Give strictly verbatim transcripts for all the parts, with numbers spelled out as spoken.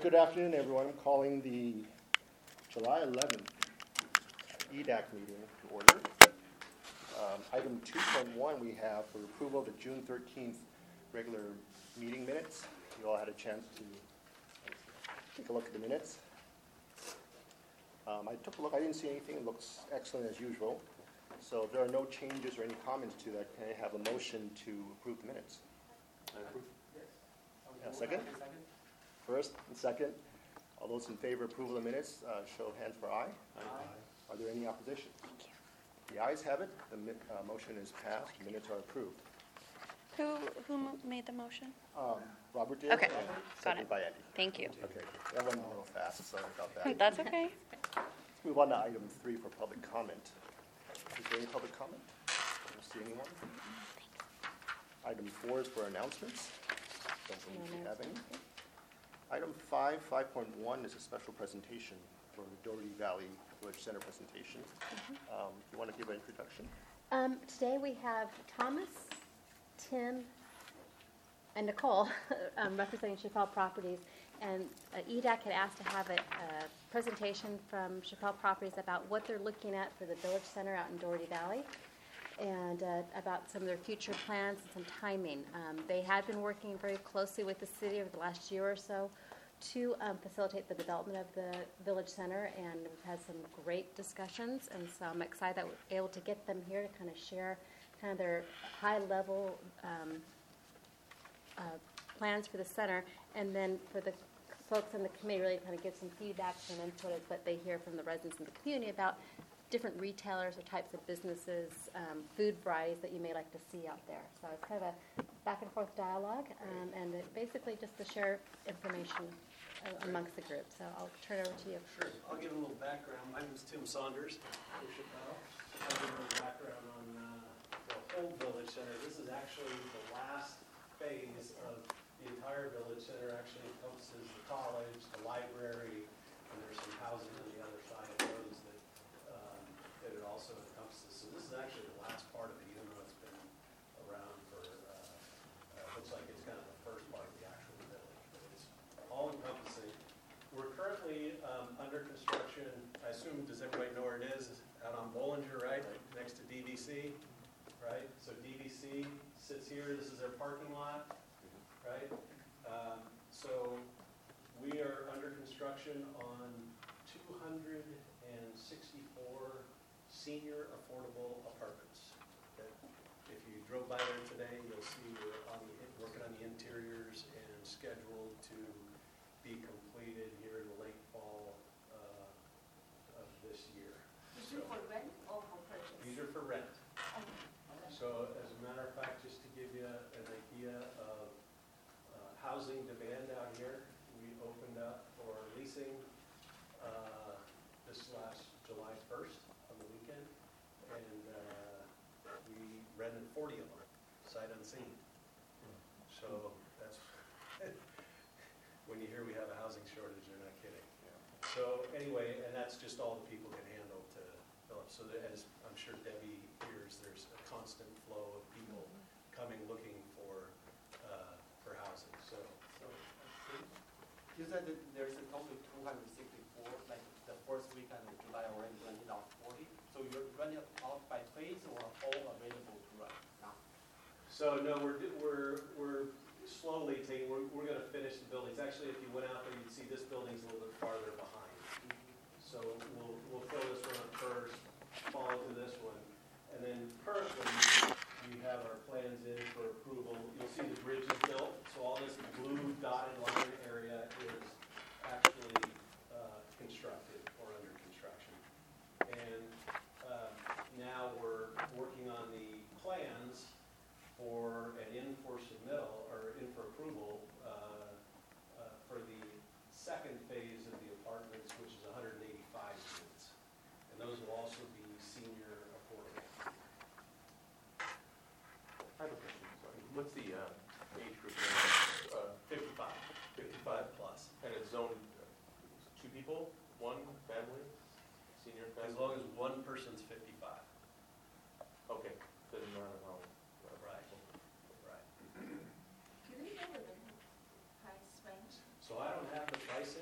right, good afternoon, everyone. I'm calling the July eleventh E D A C meeting to order. Um, item two point one we have for approval of the June thirteenth regular meeting minutes. You all had a chance to take a look at the minutes. Um, I took a look. I didn't see anything. It looks excellent as usual. So if there are no changes or any comments to that, can I have a motion to approve the minutes? I approve. Yes. Yeah, second? First and second. All those in favor of approval of the minutes, uh, show of hands for aye. Aye. Are there any opposition? The ayes have it. The mi- uh, motion is passed. The minutes are approved. Who who mo- made the motion? Um, Robert did. Okay. and Got seconded it. by Andy. Thank you. Okay. That went a little fast. Sorry about that. That's okay. Let's move on to item three for public comment. Is there any public comment? I don't see anyone. Item four is for announcements. Don't believe we have any. Item five, five point one is a special presentation for the Doherty Valley Village Center presentation. Um, you want to give an introduction? Um, today we have Thomas, Tim, and Nicole um, representing Chappelle Properties. And uh, E D A C had asked to have a, a presentation from Chappelle Properties about what they're looking at for the Village Center out in Doherty Valley, and uh, about some of their future plans and some timing. Um, they had been working very closely with the city over the last year or so to um, facilitate the development of the Village Center, and we've had some great discussions, and so I'm excited that we're able to get them here to kind of share kind of their high-level um, uh, plans for the center, and then for the folks on the committee really kind of give some feedback and input of what they hear from the residents in the community about different retailers or types of businesses, um, food varieties that you may like to see out there. So it's kind of a back and forth dialogue, um, and it basically just to share information uh, amongst the group. So I'll turn it over to you. Sure. I'll give a little background. My name is Tim Saunders. I'll give a little background on uh, the whole Village Center. This is actually the last phase of the entire Village Center. Actually encompasses the college, the library, and there's some housing on the other side of those that um, that it also encompasses. So this is actually the last part of it, even though it's been around for, uh, uh, looks like it's kind of the first part of the actual village. But it's all encompassing. We're currently um, under construction. I assume, does everybody know where it is? It's out on Bollinger, right? Next to D V C, right? So D V C sits here. This is their parking lot, right? Um, so we are under construction on two hundred sixty-four senior affordable apartments. That if you drove by there today, you'll see we're on the, working on the interiors and scheduled to be completed here in the late fall uh, of this year. These are for rent or for purchase? These are for rent. Okay. So as a matter of fact, just to give you an idea of uh, housing demand out here, we opened up for leasing uh, this last July first on the weekend, and uh, we rented forty of them, sight unseen. So that's, when you hear we have a housing shortage, they're not kidding. So anyway, and that's just all the people can handle to fill up. So that, as I'm sure Debbie hears, there's a constant flow of people coming looking for uh, for housing. So, So, you said that there's a total of two hundred sixty-four, like the first weekend of July already rented out forty. So you're renting out by phase or all available to rent now? so no, we're we're we're slowly taking. We're we're going to finish the buildings. Actually, if you went out there, you'd see this building's a little bit farther behind. So we'll we'll fill this one up first, follow to this one, and then currently we have our plans in for approval. You'll see the bridge is built, so all this blue dotted line area is actually uh, constructed or under construction. And uh, now we're working on the plans for an in for submittal or in for approval uh, uh, for the second phase of the apartments, which is one hundred eighty-five units. And those will also be senior affordable. I have a question, sorry. What's the uh, age group range? Uh, fifty-five, fifty-five plus. And it's zoned uh, two people, one family, senior family? As long as one person's fifty-five. Okay, doesn't matter how. Right, right. Can we know the price range? So I don't have the pricing.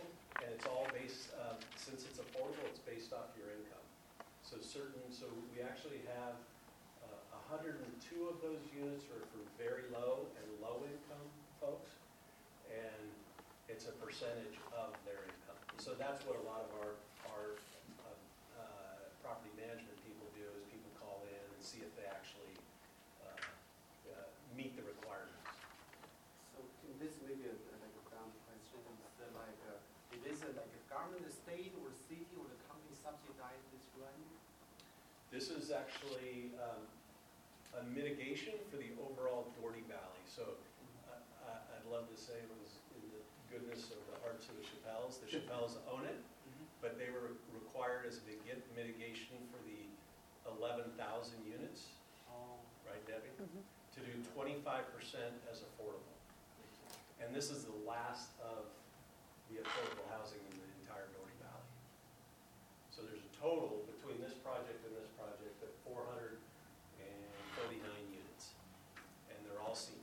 So certain, so we actually have uh, one hundred two of those units are for very low and low-income folks, and it's a percentage of their income. So that's what a lot of our, our uh, uh, property management people do, is people call in and see if they actually uh, uh, meet the requirements. So this may be a, like a dumb question, is that like, uh, it is a, like a government, the state or city or the county subsidize this rent? This is actually um, a mitigation for the overall Doherty Valley. So uh, I- I'd love to say it was in the goodness of the hearts of the Chappelles. The Chappelles own it, but they were required as a begin- mitigation for the eleven thousand units, Oh. right, Debbie? To do twenty-five percent as affordable. And this is the last of the affordable housing in the entire Doherty Valley. So there's a total between this project and this project of four hundred thirty-nine units, and they're all senior.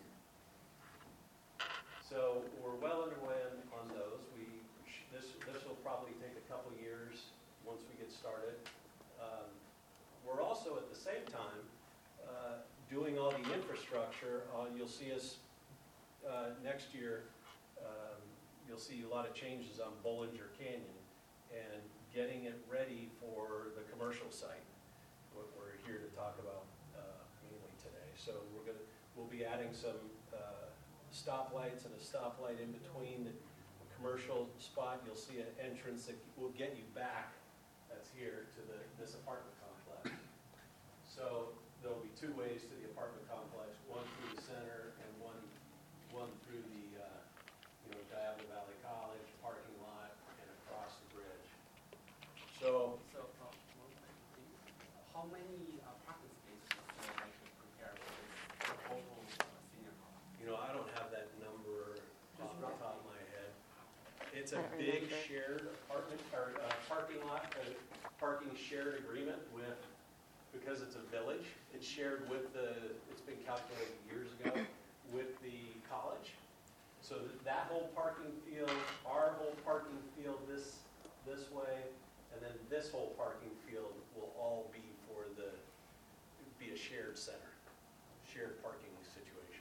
So we're well underway on- on those. We sh- this this will probably take a couple years once we get started. Um, we're also at the same time uh, doing all the infrastructure. Uh, you'll see us uh, next year. Um, you'll see a lot of changes on Bollinger Canyon and getting it ready for the commercial site. What we're here to talk about uh, mainly today. So we're going to we'll be adding some uh, stoplights and a stoplight in between the commercial spot. You'll see an entrance that will get you back. That's here to the this apartment complex. So there'll be two ways to the apartment complex: one through the center and one one through the uh, you know Diablo Valley College parking lot and across the bridge. So. So, uh, one thing, how many uh, parking spaces are like prepared for this total uh, senior home? You know, I don't have that number off the top of my head. It's a I don't big remember. shared apartment, or uh, parking lot, uh, parking shared agreement with, because it's a village, it's shared with the, it's been calculated years ago, with the college. So th- that whole parking field, our whole parking field this, this way, and then this whole parking field will all be for the, be a shared center, shared parking situation.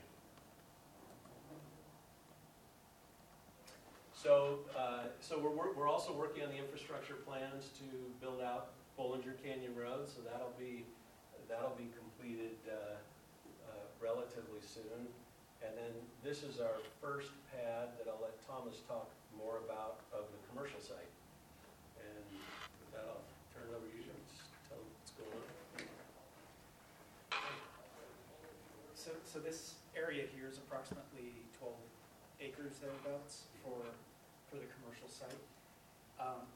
So, uh, so we're, wor- we're also working on the infrastructure plans to build out Bollinger Canyon Road, so that'll be, that'll be completed uh, uh, relatively soon. And then this is our first pad that I'll let Thomas talk more about of the commercial site. And with that, I'll turn it over to you and just tell them what's going on. So, so this area here is approximately twelve acres thereabouts for, for the commercial site. Um,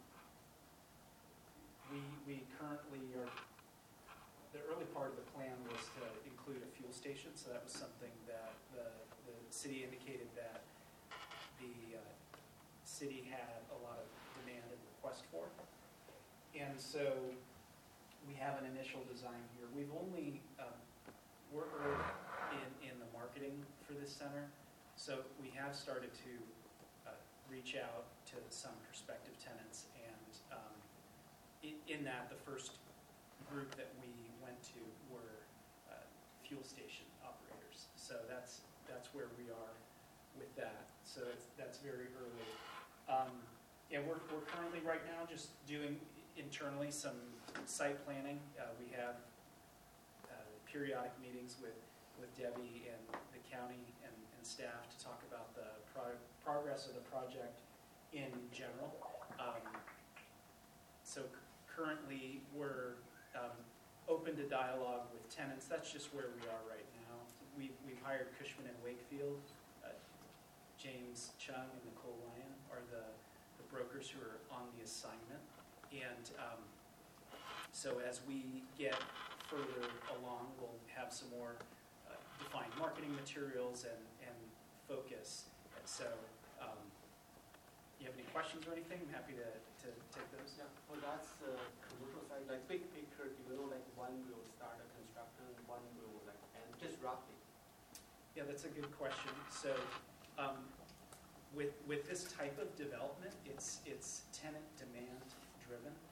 We, we currently are, the early part of the plan was to include a fuel station, so that was something that the, the city indicated that the uh, city had a lot of demand and request for. And so we have an initial design here. We've only, um, we're early in, in the marketing for this center, so we have started to uh, reach out to some prospective tenants, and um, in, in that, the first group that we went to were uh, fuel station operators. So that's that's where we are with that. So it's, that's very early. Um, yeah, we're, we're currently right now just doing internally some site planning. Uh, we have uh, periodic meetings with, with Debbie and the county and, and staff to talk about the pro- progress of the project in general. Um, so c- currently we're um, open to dialogue with tenants. That's just where we are right now. We've, we've hired Cushman and Wakefield. Uh, James Chung and Nicole Lyon are the, the brokers who are on the assignment. And um, so as we get further along, we'll have some more uh, defined marketing materials and, and focus. And so um, you have any questions or anything? I'm happy to, to take those. Yeah, well, that's uh, commercial side, like big picture, do you know like one will start a construction, one will like end, just roughly? Yeah, that's a good question. So um, with, with this type of development, it's, it's tenant demand driven.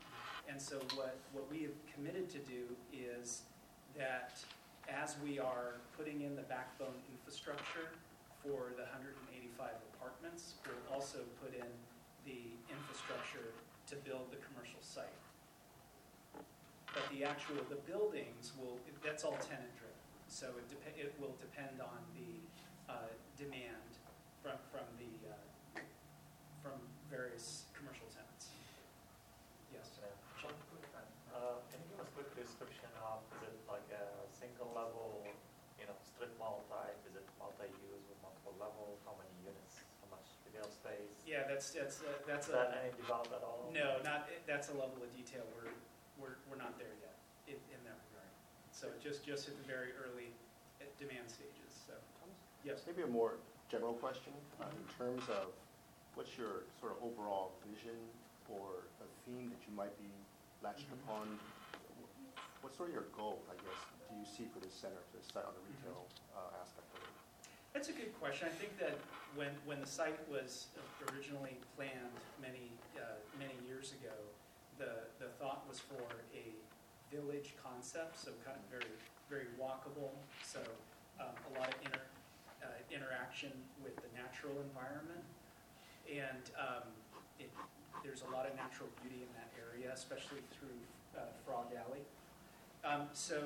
And so what, what we have committed to do is that as we are putting in the backbone infrastructure for the one hundred eighty-five apartments, we'll also put in the infrastructure to build the commercial site. But the actual, the buildings will, that's all tenant driven. So it dep- it will depend on the uh, demand from, from the, uh, from various commercial tenants. Yes. One quick one. Uh, Can you give us a quick description of, is it like a single level, you know, strip mall type? Is it multi-use with multiple levels? How many units? How much retail space? Yeah, that's, that's, uh, that's Is that a, any developed at all? no, not, that's a level of detail we're, we're, we're not there yet in, in that regard. So just, just at the very early uh, demand stages, so, yes. Maybe a more general question, uh, in terms of what's your sort of overall vision or a theme that you might be latched Mhm. upon? What's sort of your goal, I guess, do you see for this center, for this site on the retail uh, aspect of it? That's a good question. I think that when, when the site was originally planned many, uh, many years ago, the, the thought was for a village concept, so kind of very, very walkable, so um, a lot of inter, uh, interaction with the natural environment. And um, it, there's a lot of natural beauty in that area, especially through uh, Frog Alley. Um, so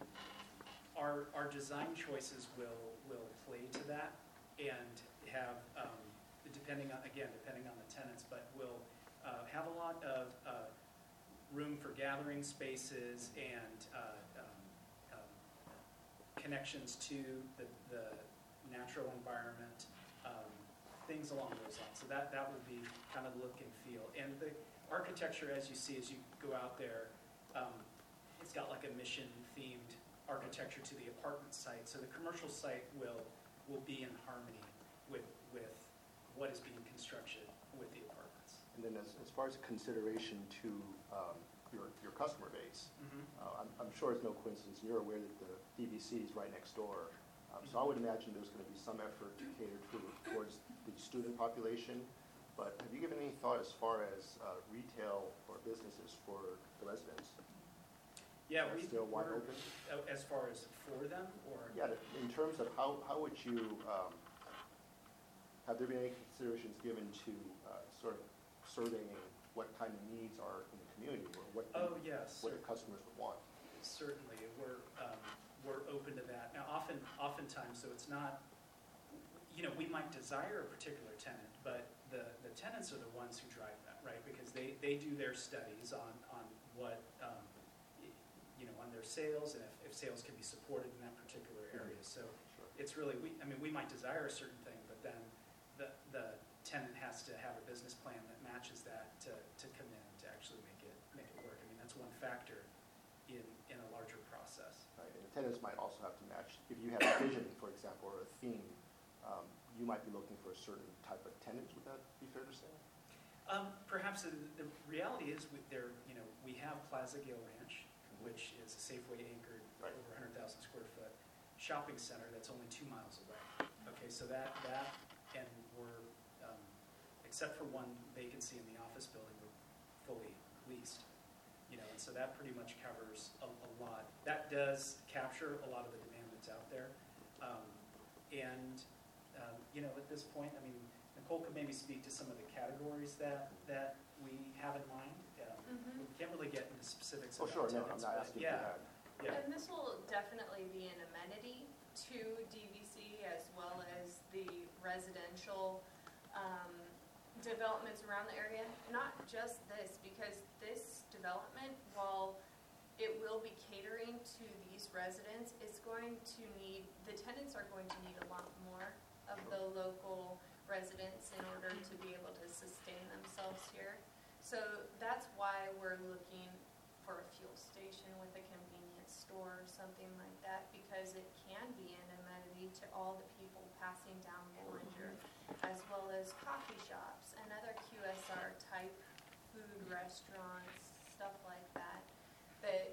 our, our design choices will, will play to that and have, um, depending on, again, depending on the tenants, but will uh, have a lot of uh, room for gathering spaces and uh, um, um, connections to the, the natural environment, um, things along those lines. So that, that will be kind of the look and feel. And the architecture, as you see, as you go out there, um, it's got like a mission-themed architecture to the apartment site. So the commercial site will will be in harmony with with what is being constructed with the apartments. And then as, as far as consideration to um, your, your customer base, Mm-hmm. uh, I'm, I'm sure it's no coincidence, you're aware that the D V C is right next door. Um, so I would imagine there's going to be some effort to cater to, towards the student population. But have you given any thought as far as uh, retail or businesses for the residents? Yeah, Are we still wide we're- open? uh, as far as for them, or Yeah, in terms of how, how would you, um, have there been any considerations given to uh, sort of surveying what kind of needs are in the community, or what, the- oh yes, what the customers would want? certainly we're um, we're open to that. Now, often oftentimes, so it's not, you know, we might desire a particular tenant, but the, the tenants are the ones who drive that, right? Because they, they do their studies on on what um, you know, on their sales, and if, if sales can be supported in that particular area. So Sure. it's really, we, I mean, we might desire a certain thing, but then the, the tenant has to have a business plan that matches that to, to come in to actually make it, make it work. I mean, that's one factor in, in a larger process. Right, and attendants might also have to match, if you have a vision, for example, or a theme, um, you might be looking for a certain type of tenant, would that be fair to say? Um, perhaps the, the reality is with their, you know, we have Plaza Gale Ranch, which is a Safeway anchored, Right. over one hundred thousand square foot shopping center that's only two miles away. Okay, so that, that, and we're, um, except for one vacancy in the office building, we're fully leased. You know, and so that pretty much covers a, a lot. That does capture a lot of the demand that's out there. Um, and, um, you know, at this point, I mean, Nicole could maybe speak to some of the categories that, that we have in mind. Um, Mhm. We can't really get into specifics Oh, about sure, no, I'm tenants, not but asking for yeah, that. yeah. And this will definitely be an amenity to D V C as well as the residential um, developments around the area. Not just this, because this development, while it will be catering to these residents, it's going to need, the tenants are going to need a lot more of the local residents in order to be able to sustain themselves here. So that's why we're looking for a fuel station with a convenience store or something like that, because it can be an amenity to all the people passing down Bollinger, as well as coffee shops and other Q S R type food restaurants, stuff like that, that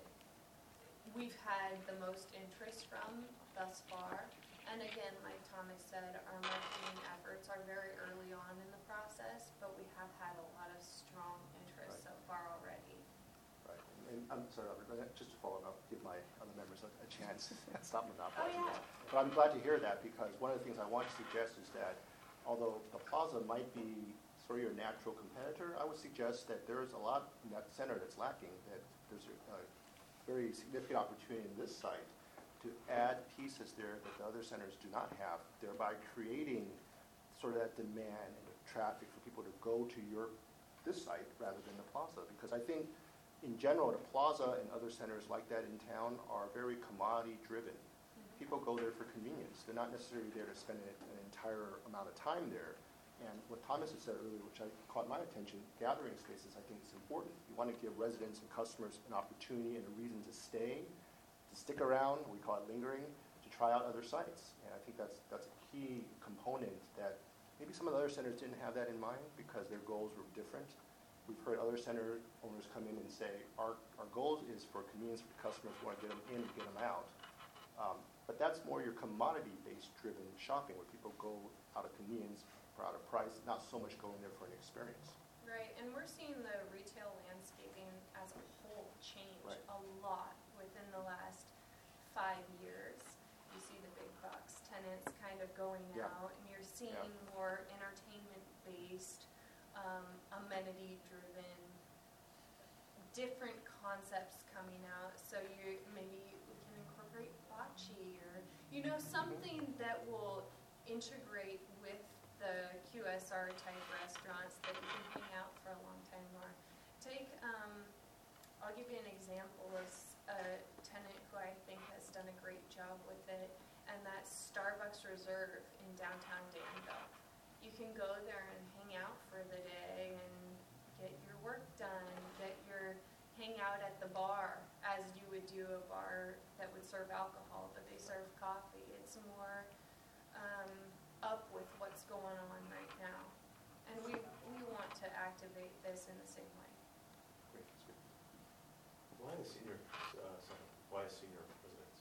we've had the most interest from thus far. And again, like Thomas said, our marketing efforts are very early on in the process, but we have had a lot of strong interest Right. so far already. Right. and I'm sorry, Albert, just to follow up, give my other members a, a chance, stop monopolizing Oh, yeah. this. But I'm glad to hear that, because one of the things I want to suggest is that although the plaza might be sort of your natural competitor, I would suggest that there is a lot in that center that's lacking, that there's a, a very significant opportunity in this site to add pieces there that the other centers do not have, thereby creating sort of that demand and the traffic for people to go to your, this site rather than the plaza. Because I think in general, the plaza and other centers like that in town are very commodity driven. People go there for convenience. They're not necessarily there to spend an, an entire amount of time there. And what Thomas had said earlier, which I caught my attention, gathering spaces I think is important. You want to give residents and customers an opportunity and a reason to stay, to stick around, we call it lingering, to try out other sites. And I think that's, that's a key component that maybe some of the other centers didn't have that in mind because their goals were different. We've heard other center owners come in and say, our, our goal is for convenience for customers, we want to get them in and get them out. Um, but that's more your commodity-based driven shopping where people go out of convenience or out of price, not so much going there for an experience. Right, and we're seeing the retail landscaping as a whole change Right. a lot within the last five years. You see the big box tenants kind of going Yeah. out, and you're seeing Yeah. more entertainment-based, um, amenity-driven, different concepts coming out. So you maybe we can incorporate bocce or you know something that will integrate with the Q S R type restaurants that you can hang out for a long time more. Take, um, I'll give you an example of s- a tenant who I think has done a great job with it, and that's Starbucks Reserve in downtown Danville. You can go there and hang out for the day and get your work done, get your hang out at the bar as you would do a bar that would serve alcohol, but they serve coffee. It's more um, up with what's going on right now. And we, we want to activate this in the same way. Great, that's good. Why the senior uh, center? Why senior residents?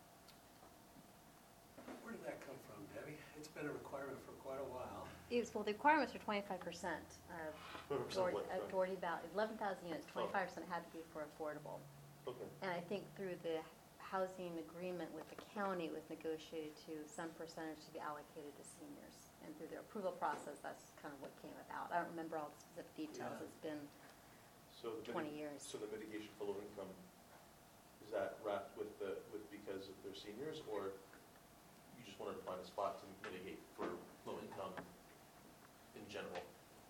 Where did that come from, Debbie? It's been a requirement for quite a while. It was, well, the requirements are twenty-five percent of Twenty percent Doherty, what? of Sorry. Doherty Valley, eleven thousand units, Oh. twenty-five percent had to be for affordable. Okay. And I think through the housing agreement with the county, it was negotiated to some percentage to be allocated to seniors. And through their approval process, that's kind of what came about. I don't remember all the specific details. Yeah. It's been So the twenty miti- years. So the mitigation for low income, is that wrapped with the, with because of their seniors, or you just wanted to find a spot to mitigate for low income in general?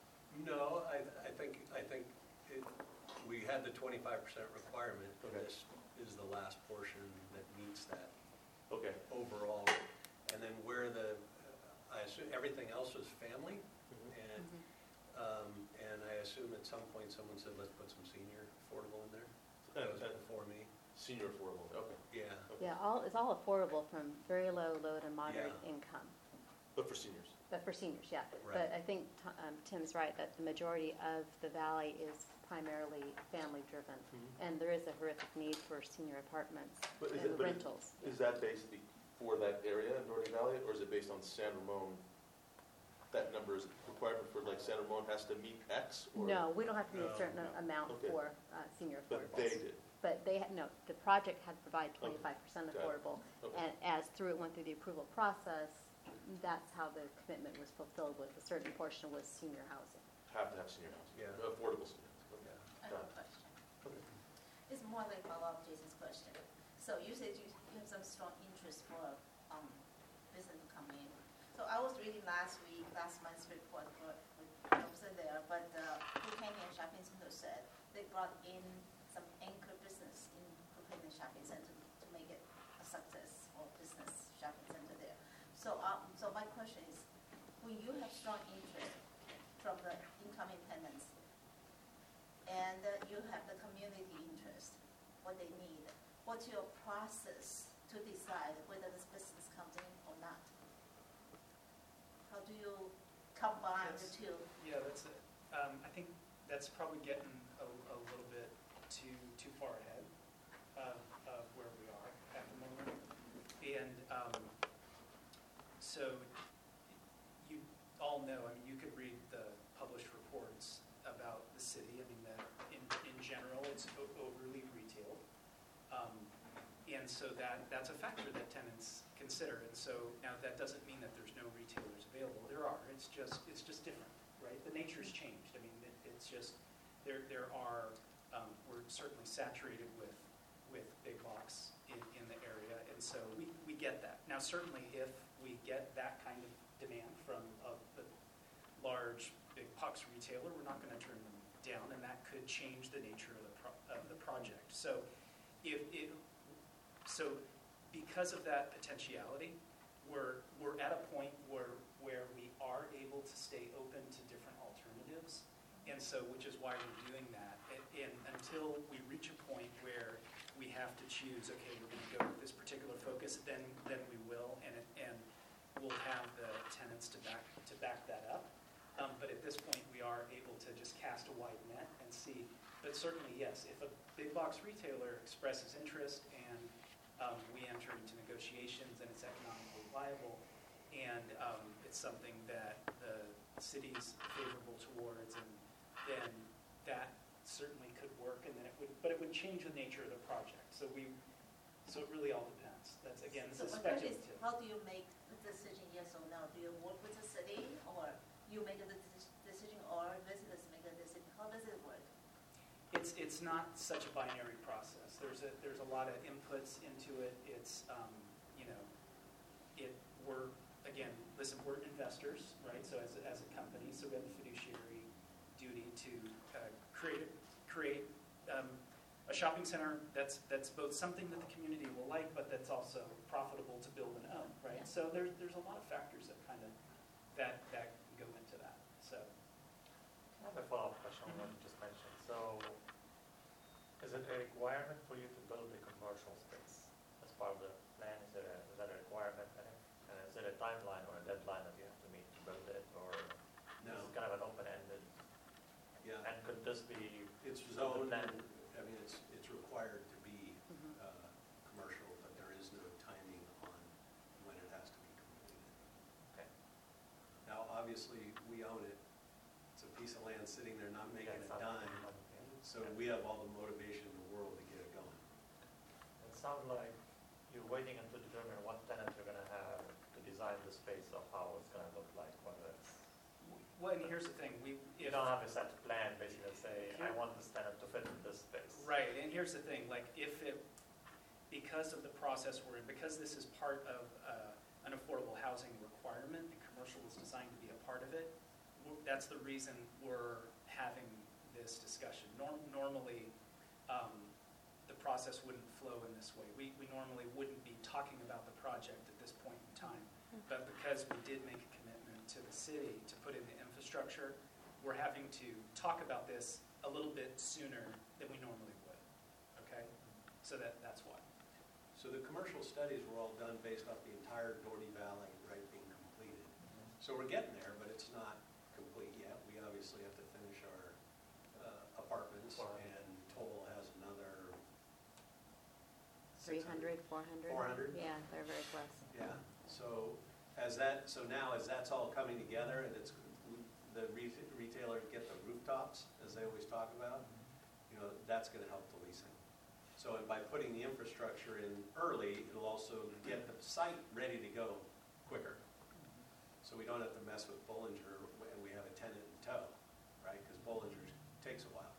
No, I, I think, I think it, we had the twenty-five percent requirement, and Okay. this is the last portion that meets that Okay. overall. And then where the, I assume, everything else was family, and, Mhm. um, and I assume at some point someone said, let's put some senior affordable in there. That And, was and before me, senior affordable, okay. yeah. Okay. Yeah, all, it's all affordable from very low, low to moderate Yeah. income. But for seniors? But for seniors, yeah. Right. But I think T- um, Tim's right, that the majority of the valley is primarily family-driven. Mhm. And there is a horrific need for senior apartments But is and it- but it- rentals. Is that basically for that area in Doherty Valley, or is it based on San Ramon? That number is requirement for, like, San Ramon has to meet X? Or? No, we don't have to meet a No, certain no. amount Okay. for uh, senior affordables. But they did? But they, had no, the project had to provide twenty-five percent Got it. affordable. Okay. And as through, it went through the approval process, that's how the commitment was fulfilled, with a certain portion was senior housing. Have to have senior housing? Yeah. Affordable senior housing, Yeah. okay. I Got have a it. question. Okay. It's more like follow-up Jason's question. So you said you you have some strong interest for um, business to come in. So I was reading last week, last month's report, for, I wasn't there, but uh, Buchanan Shopping Center said they brought in some anchor business in Buchanan Shopping Center to make it a success or business shopping center there. So, um, so my question is, when you have strong interest from the incoming tenants, and uh, you have the community interest, what they need, what's your process to decide whether this business comes in or not? How do you combine the Yes. two? Yeah, that's it. Um, I think that's probably getting a, a little bit too, too far ahead of, of where we are at the moment. And, um, so you all know, I mean, you could read the published reports about the city. I mean, that in, in general, it's o- overly and so that, that's a factor that tenants consider. And so now that doesn't mean that there's no retailers available. There are. It's just it's just different, right? The nature's changed. I mean, it, it's just there there are um, we're certainly saturated with with big box in, in the area, and so we, we get that. Now, certainly, if we get that kind of demand from a, a large big box retailer, we're not going to turn them down, and that could change the nature of the pro- of the project. So, if it so because of that potentiality, we're we're at a point where where we are able to stay open to different alternatives, and so which is why we're doing that. And, and until we reach a point where we have to choose, okay, we're going to go with this particular focus, then then we will, and it, and we'll have the tenants to back to back that up. Um, but at this point, we are able to just cast a wide net and see. But certainly, yes, if a big box retailer expresses interest and um, we enter into negotiations and it's economically viable, and um, it's something that the city's favorable towards, and then that certainly could work, and then it would, but it would change the nature of the project. So we, so it really all depends. That's again, this So is my question is, speculative. how do you make the decision, yes or no? Do you work with the city, or you make the deci- decision, or visitors make a decision? How does it work? It's it's not such a binary process. There's a there's a lot of inputs into it. It's um, you know, it we're again, listen, we're investors, right? So as a, as a company, so we have the fiduciary duty to uh, create create um, a shopping center that's that's both something that the community will like, but that's also profitable to build and own, right? Yeah. So there's there's a lot of factors that kind of that that go into that. So I have a follow-up question on what you just mentioned. So, is it a requirement for you to build a commercial space as part of the plan? Is it a, is that a requirement? And, if, and is it a timeline or a deadline that you have to meet to build it, or No. is it kind of an open-ended? Yeah, And could this be it's zoned zoned, and- and, I mean, it's, it's required to be Mhm. uh, commercial, but there is no timing on when it has to be completed. okay? Now, obviously, we own it. It's a piece of land sitting there, not making Yeah, a it sounds- dime, so we have all the motivation in the world to get it going. It sounds like you're waiting until to determine what tenant you're going to have to design the space of how it's going to look like, whether it's well, and here's the thing: we you if, don't have a set plan basically that say I want this tenant to fit in this space. right. And here's the thing: like if it, because of the process we're in, because this is part of uh, an affordable housing requirement, and commercial is designed to be a part of it. w- That's the reason we're having this discussion. Norm, normally, um, the process wouldn't flow in this way. We we normally wouldn't be talking about the project at this point in time. But because we did make a commitment to the city to put in the infrastructure, we're having to talk about this a little bit sooner than we normally would. Okay? So that that's why. So the commercial studies were all done based off the entire Doherty Valley, right, being completed. So we're getting there, but it's not complete yet. We obviously have to finish our uh, apartments, Right. and Toll has another three hundred, four hundred? four hundred? Yeah, they're very close. Yeah, so as that, so now as that's all coming together and it's, the re- retailers get the rooftops, as they always talk about, you know, that's gonna help the leasing. So and by putting the infrastructure in early, it'll also get the site ready to go quicker. So we don't have to mess with Bollinger and we have a tenant in tow, right? Because Bollinger takes a while.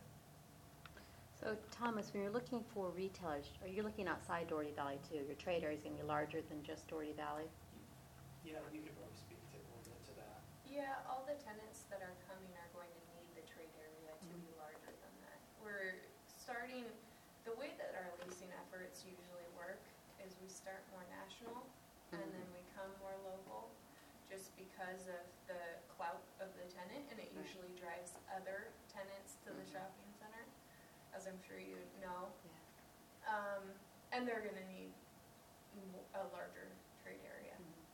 So Thomas, when you're looking for retailers, are you looking outside Doherty Valley too? Your trade area is going to be larger than just Doherty Valley? Yeah, you could probably speak to a little bit to that. Yeah, all the tenants that are coming are going to need the trade area to be larger than that. We're starting, the way that our leasing efforts usually work is we start more national and then we come more local, just because of the clout of the tenant, and it Right. usually drives other tenants to the Mhm. shopping center, as I'm sure you know. Yeah. Um, and they're gonna need mo- a larger trade area.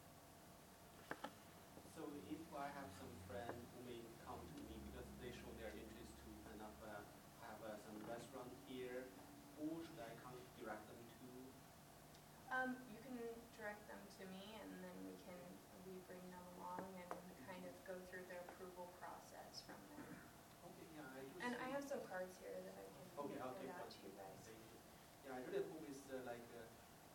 So if I have some friend who may come to me because they show their interest to kind of uh, have uh, some restaurant here, who should I come direct them to? Um, you can direct them to me, and then we can, we bring them along and kind of go through the approval process from there. Okay, yeah, I do. And see- I have some cards here that I can Okay, I'll put take out that. to you guys. Thank you. Yeah, I really hope it's uh, like uh,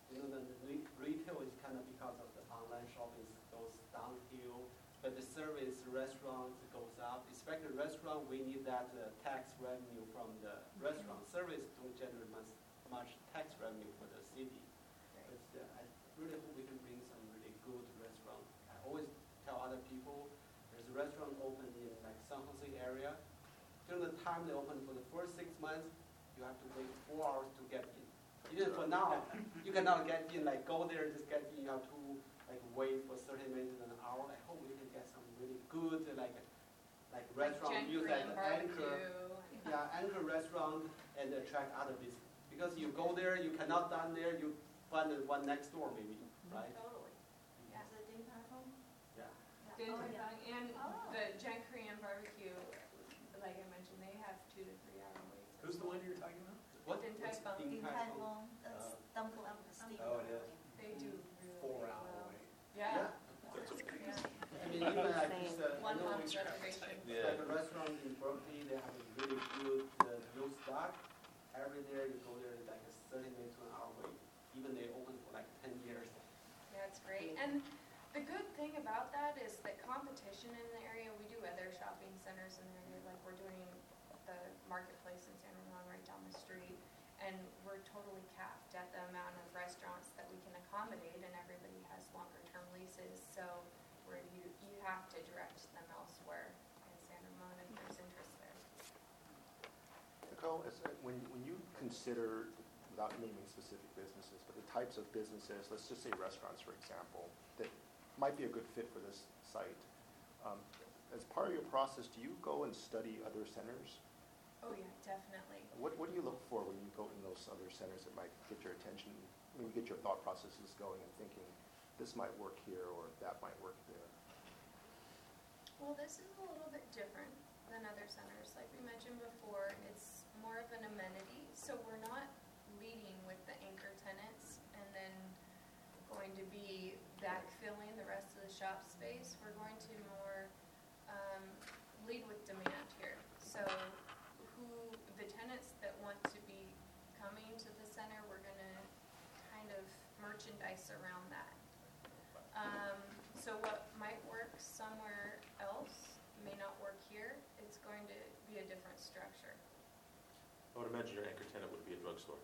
You know, the re- retail is kind of because of the online shopping goes downhill, but the service restaurant goes up. Especially restaurant, we need that uh, tax revenue from the restaurant. Service don't generate much, much tax revenue for the city. But uh, I really hope we can bring some really good restaurant. I always tell other people, there's a restaurant open in like San Jose area. During the time they open for the first six months, you have to wait four hours to get in. Even for now, you cannot get in, like go there and just get in. You have to like wait for thirty minutes and an hour. I hope we can get some really good like like restaurant use as an anchor, yeah, anchor restaurant and attract other business. Because you go there, you cannot dine there, you find the one next door maybe, right? Totally. Yeah. Is it Din Tai Fung? Yeah. Din Oh, Tai yeah. Fung and Oh. the Gen Korean barbecue, like I mentioned, they have two to three hour waits. Who's the one you're talking about? What? Din Tai What's Fung. Din Tai Tai Fung? Fung, that's dumpling, steak. Oh, it is. They do really Four well. hour wait. Yeah. That's okay. Yeah. I mean, even like this, uh, One I know month it's reservation. Yeah. like a restaurant in Berkeley, they have a really good uh, roast duck. Every day you go there, it's like a thirty minutes to an hour wait. Even they open for like ten years. That's great. And the good thing about that is that competition in the area, we do other shopping centers in the area, like we're doing the marketplace in San Ramon right down the street. And we're totally capped at the amount of restaurants that we can accommodate, and everybody has longer term leases. So where you, you have to direct them elsewhere in San Ramon if there's interest there. Nicole, as- when, when you consider, without naming specific businesses, but the types of businesses, let's just say restaurants, for example, that might be a good fit for this site, um, as part of your process, do you go and study other centers? Oh yeah, definitely. What, what do you look for when you go in those other centers that might get your attention, when you get your thought processes going and thinking, this might work here or that might work there? Well, this is a little bit different than other centers. Like we mentioned before, it's more of an amenity. So we're not leading with the anchor tenants and then going to be backfilling the rest of the shop space. We're going to more um, lead with demand here. So who the tenants that want to be coming to the center, we're going to kind of merchandise around that. Um, so what might work somewhere else may not work here. It's going to be a different structure. I would imagine your anchor tenant would be a drugstore.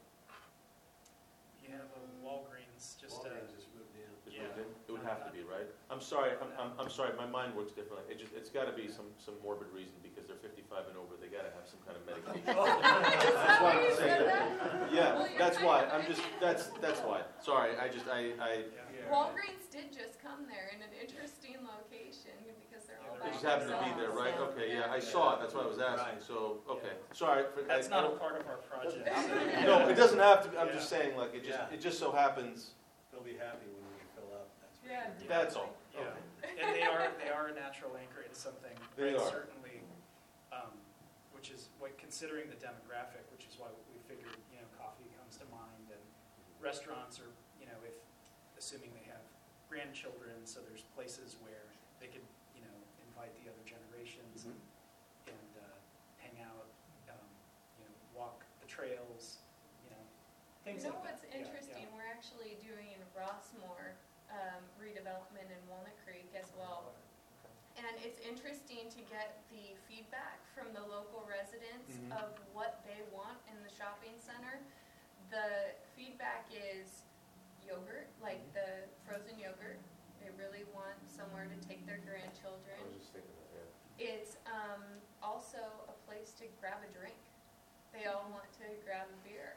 You have a Walgreens, just a, Walgreens just moved in. Just Yeah. moved in? It would have to be, right? I'm sorry, I'm, I'm, I'm sorry, my mind works differently. It just, it's gotta be some, some morbid reason because they're fifty-five and over, they gotta have some kind of medication. That's why why I'm you saying said that. that? Yeah, Well, you're that's kind why, of I'm just, that's, that's why. Sorry, I just, I, I, yeah. Walgreens did just come there in an interesting location because they're all Yeah, they by just happened to be there, themselves. right? Okay, yeah, I saw it, that's why I was asking, so, okay. Sorry. for- That's I- I not a don't- part of our project. No, it doesn't have to, be. I'm Yeah. just saying, like, it just, Yeah. it just so happens, They'll be happy when we fill up, that's for Yeah. sure. that's all. Yeah, Okay. and they are, they are a natural anchor into something. They right, are. Certainly, um, which is, what considering the demographic, which is why we figured, you know, coffee comes to mind, and restaurants are, you know, if, assuming they have grandchildren, so there's places where they could, you know, invite the other generations and, and uh, hang out, um, you know, walk the trails, you know, things You know like that. what's Yeah, interesting? yeah. We're actually doing Rossmore um, redevelopment in Walnut Creek as well. And it's interesting to get the feedback from the local residents Mhm. of what they want in the shopping center. The feedback is yogurt, like the frozen yogurt. They really want somewhere to take their grandchildren. I was just thinking that, yeah. It's um, also a place to grab a drink. They all want to grab a beer.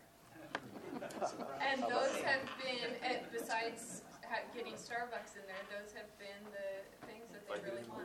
And those have been, and besides ha- getting Starbucks in there, those have been the things that they really want.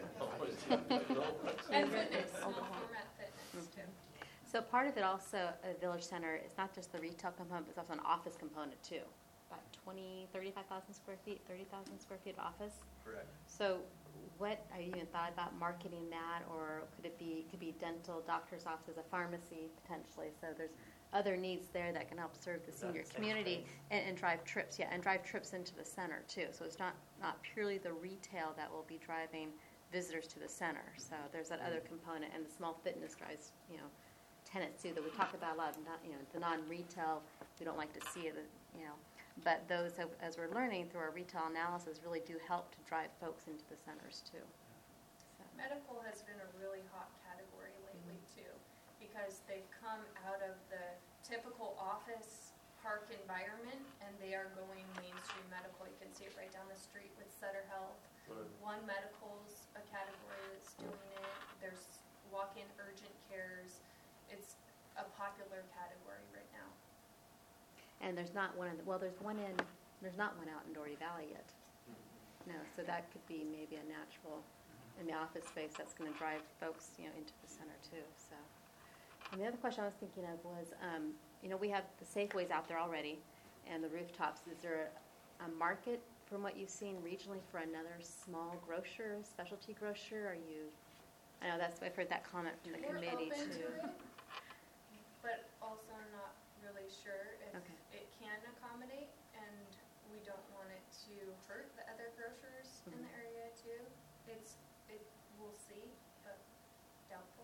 And fitness, small format fitness too. So part of it also, a Village Center, is not just the retail component, but it's also an office component too. About twenty, thirty-five thousand square feet, thirty thousand square feet of office. Correct. So what, have you even thought about marketing that, or could it be, could be dental, doctor's office, a pharmacy potentially? So there's other needs there that can help serve the Is that senior the same community space? and, and drive trips, yeah, and drive trips into the center too. So it's not, not purely the retail that will be driving visitors to the center. So there's that other component, and the small fitness drives, you know, tenants too, that we talk about a lot, of not, you know, the non-retail, we don't like to see it, you know. But those, have- as we're learning through our retail analysis, really do help to drive folks into the centers too. So, Medical has been a really hot category lately too, because they've come out of the typical office park environment and they are going mainstream medical. You can see it right down the street with Sutter Health. Right. One Medical's a category that's doing it. There's walk-in urgent cares. It's a popular category right now. and there's not one in, the- well, there's one in, there's not one out in Doherty Valley yet. No, so that could be maybe a natural, in the office space, that's going to drive folks, you know, into the center too, so. And the other question I was thinking of was, um, you know, we have the Safeways out there already, and the rooftops. Is there a, a market, from what you've seen regionally, for another small grocer, specialty grocer? Are you, I know that's, I've heard that comment from the We're committee open too. to it, but also not really sure if Okay. it can accommodate, and we don't want it to hurt the other grocers in the area too. It's, it, we'll see, but doubtful.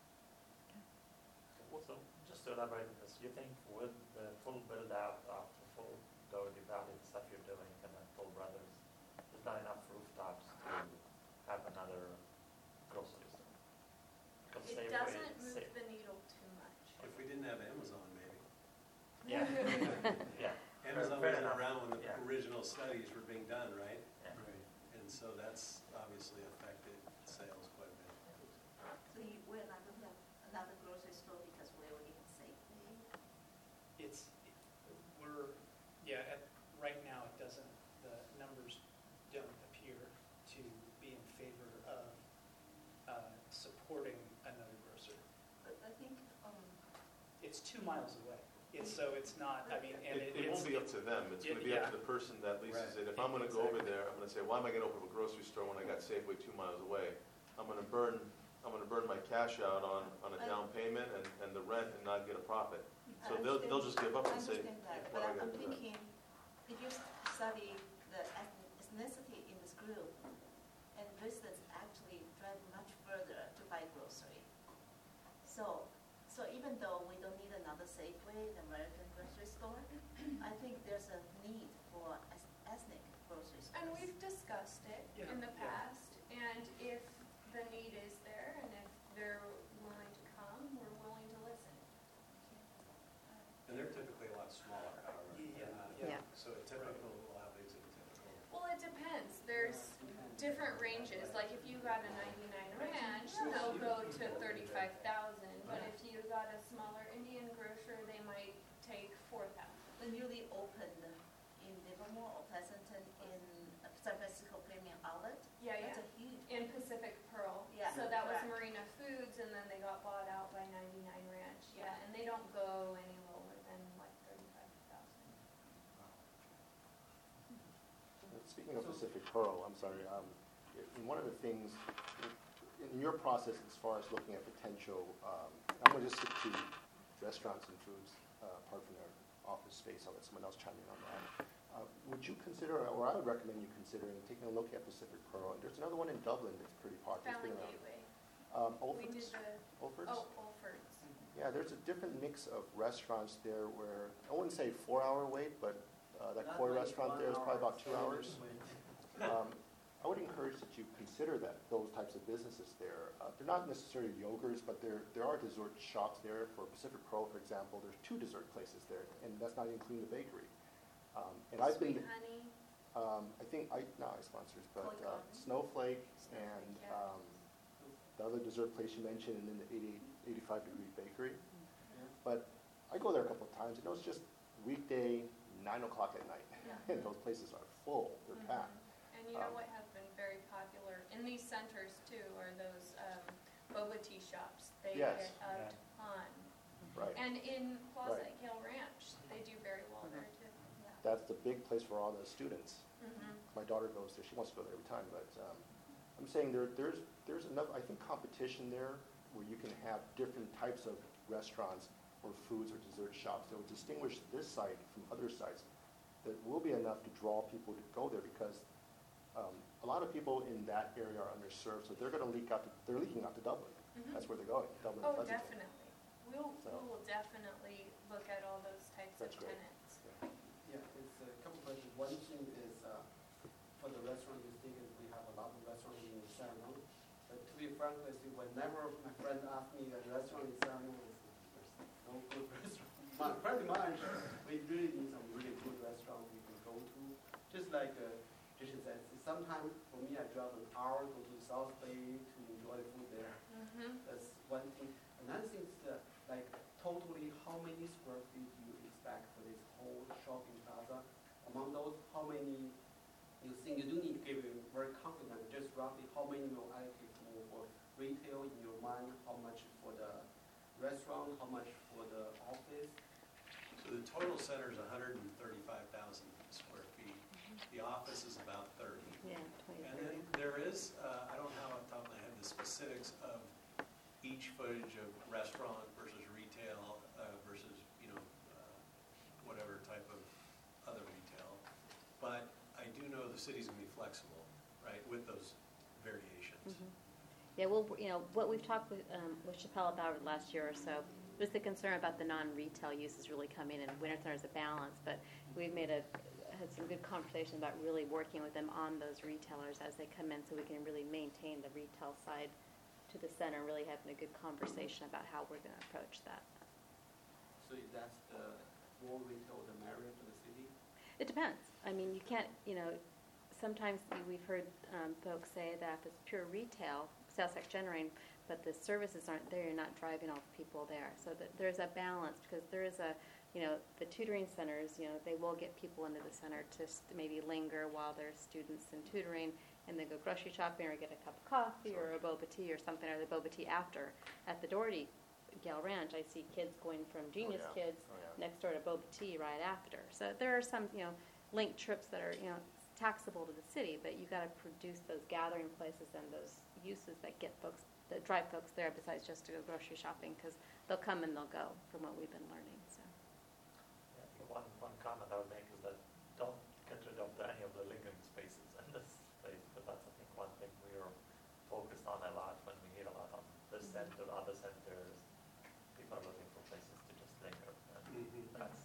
Also, just to elaborate on this, you think with the full build out of the full Doherty Valley, the stuff you're doing, and then Toll Brothers, there's not enough rooftops to have another grocery store? 'Cause It Safeway doesn't is move safe. the needle too much. If we didn't have Amazon, maybe. Yeah, yeah. Amazon Fair wasn't enough. around when the Yeah. original studies were being done, right? Yeah. And so that's obviously affected sales quite a bit. So you, we're not going to have another grocery store because we already have Safeway? It's, we're, yeah, at, right now, it doesn't, the numbers don't appear to be in favor of uh, supporting another grocer. But I think, um, It's two miles away. It's, so it's not, I mean, and It, it. it won't it's- be up to them, it's gonna be up to the person that leases it. If I'm gonna go over there, I'm gonna say, why am I gonna open a grocery store when I got Safeway two miles away? I'm gonna burn, I'm gonna burn my cash out on, on a down payment and, and the rent and not get a profit. So I they'll, they'll just give up I and say, understand that, what but am I I'm gonna do? thinking, if you study the ethnicity in this group, and visitors actually drive much further to buy grocery. So, so even though we don't need another Safeway, the American grocery store, I think there's a need for eth- ethnic grocery stores. And we've discussed it Yeah, in the yeah. past, and if the need is there, and if they're willing to come, we're willing to listen. And they're typically a lot smaller, however. Yeah, Uh, yeah. So a typical, Labby's a typical. Well, it depends. There's different ranges. Like if you got a ninety-nine ranch, they'll go to thirty-five thousand. But if you got a smaller Indian grocer, they might take four thousand. The newly opened in Livermore or Pleasanton in uh, San Francisco Premium Outlet. Yeah, That's yeah. a huge. In Pacific Pearl. Yeah, So that was correct. Marina Foods, and then they got bought out by ninety-nine Ranch. Yeah, and they don't go any lower than like thirty-five thousand. Speaking of Pacific Pearl, I'm sorry, um, in one of the things, in your process as far as looking at potential, um, I'm going to just stick to restaurants and foods, uh, apart from their office space, I'll let someone else chime in on that. Uh, Would you consider, or I would recommend you considering taking a look at Pacific Pearl, and there's another one in Dublin that's pretty popular. It's Valley been around. Gateway. Um, We did Olford's? the, Olford's? oh, Olford's. Yeah, there's a different mix of restaurants there where, I wouldn't say four-hour wait, but uh, that Not koi like restaurant one there is probably hour, about two seven hours. minutes. Um, I would encourage that you consider that, those types of businesses there. Uh, They're not necessarily yogurts, but there, there are dessert shops there. For Pacific Pearl, for example, there's two dessert places there, and that's not including the bakery. Um, And I've been, Sweet Honey. um, I think, I, not I sponsors, but Koi uh, Garden. Snowflake Snowflake, and yeah. um, the other dessert place you mentioned, and then the eighty-eight, eighty-five degree bakery. But I go there a couple of times, and it was just weekday, nine o'clock at night. Yeah. And those places are full, they're Mhm. packed. And you know Um, what has been very popular in these centers too are those um, boba tea shops. They Yes. get a ton. Right. And in Plaza Right. at Gale Ranch, they do very well there too. That's the big place for all the students. Mhm. My daughter goes there, she wants to go there every time, but um, I'm saying there, there's, there's enough, I think, competition there where you can have different types of restaurants or foods or dessert shops that will distinguish this site from other sites. That will be enough to draw people to go there because um, a lot of people in that area are underserved, so they're going to leak out, to, they're leaking out to Dublin. Mhm. That's where they're going, Dublin, Oh, Pleasanton. definitely. We'll, So- we will definitely look at all those types of That's great. tenants. Yeah, it's a couple question. One thing is, uh, for the restaurant, you think we have a lot of restaurants in Saranac. But to be frank with you, whenever my friend asks me a restaurant in Saranac, there's no good restaurant. My, pretty much, we really need some really good restaurant we can go to. Just like uh, Jason said, sometimes for me, I drive an hour, go to South Bay to enjoy food there. Mm-hmm. That's one thing. Another thing is uh, like totally how many square feet do you expect for this whole shopping plaza? Among those, how many you think you do need to give you very confident, just roughly how many will allocate more for retail in your mind, how much for the restaurant, how much for the office? So the total center is one hundred thirty-five thousand square feet. The office is about thirty. Yeah, twenty, And then thirty. there is, uh, I don't have off the top of my head the specifics of each footage of restaurant versus retail uh, versus, you know, uh, whatever type of other retail. But I do know the city's gonna be flexible, right, with those variations. Mhm. Yeah, well, you know, what we've talked with, um, with Chappelle about over the last year or so was the concern about the non-retail uses really coming in. Winter Center is a balance, but we've made a, had some good conversation about really working with them on those retailers as they come in so we can really maintain the retail side to the center, really having a good conversation about how we're going to approach that. So if that's the more retail, the merrier for the city? It depends. I mean, you can't, you know, sometimes we've heard um, folks say that if it's pure retail, sales tax generating, but the services aren't there, you're not driving all the people there. So that there's a balance because there is a, you know, the tutoring centers, you know, they will get people into the center to st- maybe linger while there's students in tutoring and then go grocery shopping or get a cup of coffee or a boba tea or something, or the boba tea after. At the Doherty Gal Ranch, I see kids going from Genius yeah. Kids Oh, yeah. next door to boba tea right after. So there are some, you know, linked trips that are, you know, taxable to the city, but you got to produce those gathering places and those uses that get folks, that drive folks there besides just to go grocery shopping, because they'll come and they'll go from what we've been learning. So. Yeah, I think one, one comment I would make is that don't get rid of the, any of the lingering spaces in this place, but that's, I think, one thing we are focused on a lot when we hear a lot on this center, other centers. People are looking for places to just linger, and Mhm. that's,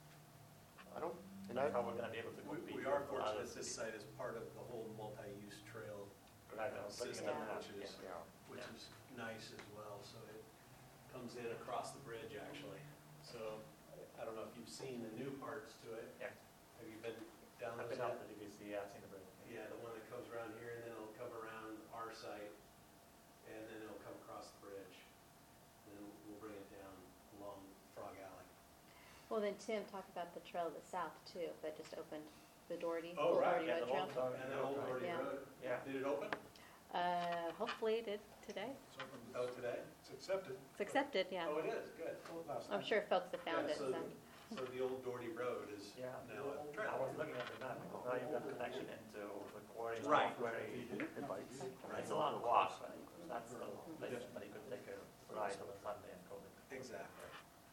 I don't, and that's I, how we're gonna be able to We, compete. we are with other fortunate this cities. site is part of the whole multi-use trail Right, I was looking system, at that, which is, yeah. which Yeah. is nice as well, so it comes in across the bridge, actually. So, I don't know if you've seen the new parts to it. Yeah. Have you been down I've those been yet? out to D V C, yeah, I've seen the bridge. Yeah, the one that comes around here, and then it'll come around our site, and then it'll come across the bridge. And then we'll bring it down along Frog Alley. Well, then Tim talked about the trail to the south too, that just opened, the Doherty, Oh, Old right, Doherty yeah, Road the Trail. old Doherty And then Road, Old right. Doherty Yeah. Road. Yeah. Did it open? Uh, hopefully it did today. Oh, today? It's accepted. It's accepted, yeah. Oh, it is, good. Last I'm night. sure folks have found Yeah, it. so, So. so the old Doherty Road is Yeah, now a I trail. was looking at the map, because now you've got connection into the quarry. Right. Quarry. it bites. It's a long walk, but that's the place, but you could take a ride on a Sunday and go there. Exactly.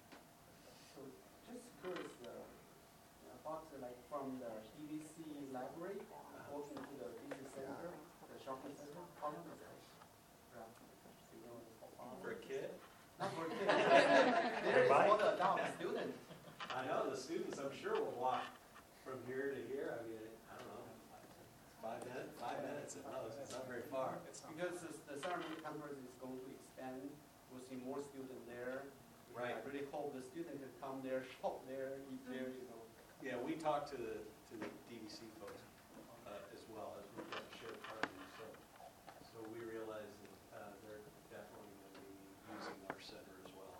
So just curious, uh, about uh, like from the D V C library, walking to the business center, the shopping center, how long is that? Yeah. You know, how far? For a kid? Not for kids. There is for the adult student. I know, the students, I'm sure, will walk from here to here. I mean, I don't know, five minutes, five minutes at most. It's not very far. It's because the, the ceremony campus is going to expand. We'll see more students there. Right. I really hope the student can come there, shop there, eat there, you know. Yeah, we talked to the, to the D V C folks uh, as well, as we've got a shared party. So, so we realize that uh, they're definitely going to be using our center as well.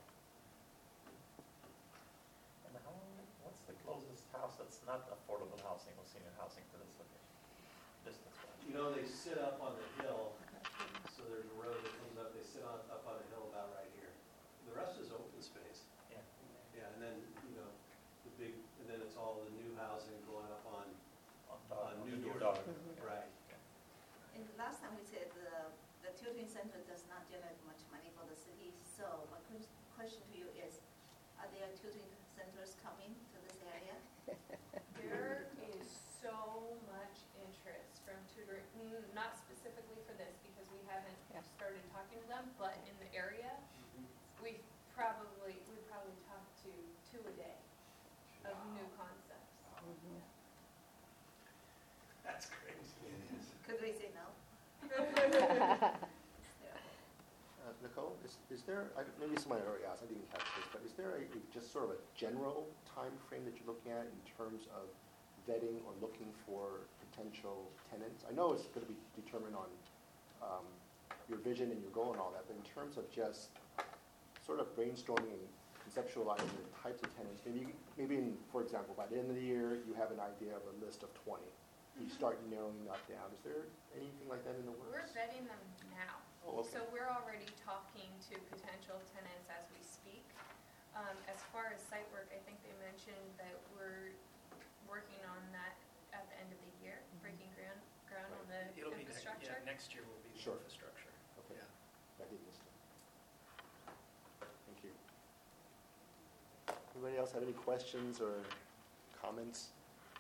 And how, what's the closest house that's not affordable housing or senior housing to this location? Distance-wise? You know, they sit up on the hill, so there's a road that comes up, they sit on, up on a hill about right here. The rest is open space. Yeah. Yeah, and then, you know, the big, and then it's all the new housing going up on, On Dar- on New New Doherty. Doherty. Right. And the last time we said the, the tutoring center does not generate much money for the city, so my ques- question to you is, are there tutoring centers coming to this area? There is so much interest from tutoring, mm, not specifically for this because we haven't Yeah. started talking to them, but in the area, we probably, we probably talk to two a day of new concepts. Mhm. Could we say no? Uh, Nicole, is, is there, I, maybe somebody already asked, I didn't catch this, but is there a, a just sort of a general time frame that you're looking at in terms of vetting or looking for potential tenants? I know it's going to be determined on um, your vision and your goal and all that, but in terms of just sort of brainstorming and conceptualizing the types of tenants, maybe, maybe in, for example, by the end of the year, you have an idea of a list of twenty. You start narrowing that down. Is there anything like that in the We're works? vetting them now. Oh, okay. So we're already talking to potential tenants as we speak. Um, as far as site work, I think they mentioned that we're working on that at the end of the year, breaking ground, ground on the It'll be, next- infrastructure. yeah, next year will be the Sure. infrastructure. Okay. Yeah. I did miss that. Thank you. Anybody else have any questions or comments?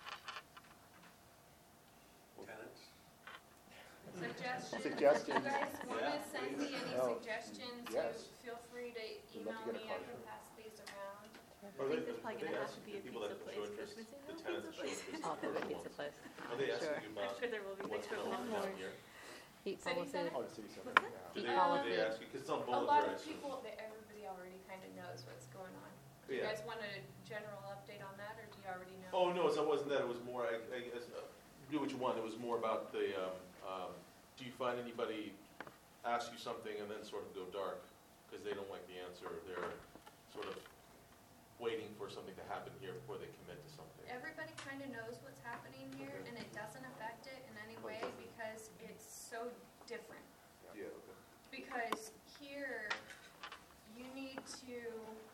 Tenants? Suggestions. Suggestions. If you guys want to Yeah, send me any Oh, suggestions, you yes. feel free to We'd love email to get a me. I card. can pass these around. Are they, there's probably are they gonna have asking to be the a people pizza that place, show because interest, we say the no tenants that pizza show place. interest? I'll in put a the pizza ones? place. Are they asking Sure. you I'm about sure there will be what's next going on one down more. here? Heat City policy. Center? Oh, the city center, Do yeah. they, Uh, do they ask you, because it's on A bullet lot drive. of people, that everybody already kind of knows what's going on. Do you Yeah. guys want a general update on that, or do you already know? Oh, no, it wasn't that, it was more, I, I guess, uh, do what you want, it was more about the, um, um, do you find anybody ask you something and then sort of go dark, because they don't like the answer, or they're sort of waiting for something to happen here before they commit to something? Everybody kind of knows what's happening here, Okay. and it doesn't affect it in any way Okay. because it's so different. Yeah, okay. Because here, you need to,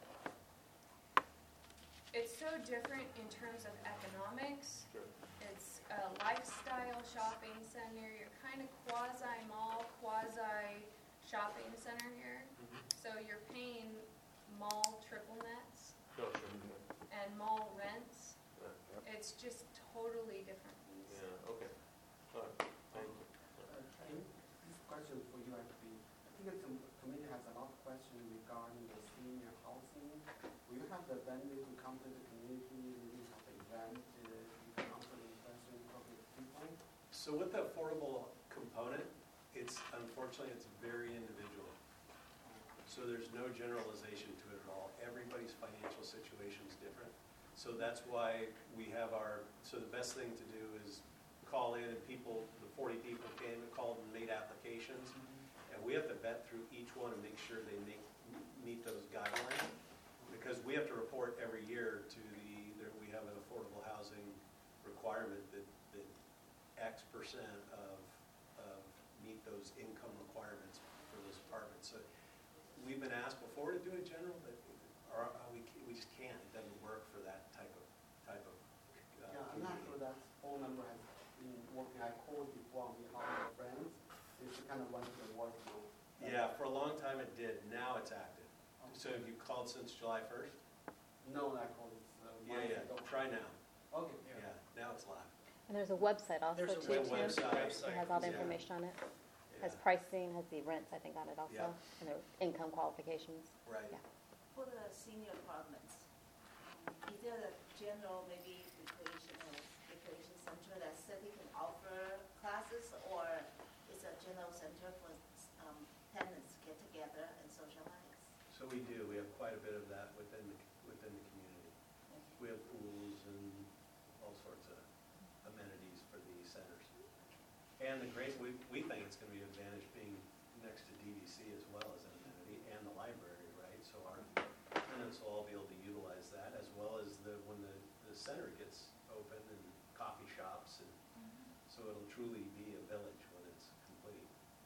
it's so different in terms of economics. Sure. It's a lifestyle shopping center. You're kind of quasi-mall, quasi-shopping center here. Mhm. So you're paying mall triple nets No, sure. and mall rents. Yeah, It's just totally different fees. yeah, okay. All right, thank you. Uh, Tim, this question for you actually. I think it's, um, committee has a lot of questions regarding the senior housing. Will you have the venue to come to the community, maybe have an event, uh, you can answer the question, talk with people? So with the affordable component, it's, unfortunately, it's very individual. So there's no generalization to it at all. Everybody's financial situation is different. So that's why we have our, so the best thing to do is call in, and people, the forty people came and called and made applications. And we have to vet through each one and make sure they make, meet those guidelines. Because we have to report every year to the, there, we have an affordable housing requirement that, that X percent of, of meet those income requirements for those apartments. So we've been asked before to do a general, but or, uh, we, we just can't. It doesn't work for that type of, type of uh, Yeah, I'm not community. sure that phone number has been working. I called before on behalf of friends. It's kind of went to the work now. Yeah, for a long time it did. Now it's active. So have you called since July first? No, I called it. Uh, Yeah, months yeah. ago. Try now. Okay. Yeah, now it's live. And there's a website also There's a too, web- Tim. website. It has all the Yeah. information on it. Yeah. Has pricing, has the rents, I think, on it also, Yeah. and the income qualifications. Right. Yeah. For the senior apartments, um, is there a general maybe recreational, recreation center that city can offer classes, or it's a general center for um, tenants get together and socialize? So we do. We have quite a bit of that within the, within the community. We have pools and all sorts of amenities for the centers. And the great, we, we think it's going to be an advantage being next to D V C as well as an amenity, and the library, right? So our tenants will all be able to utilize that, as well as the, when the, the center gets open, and coffee shops, and so it'll truly be a village when it's complete.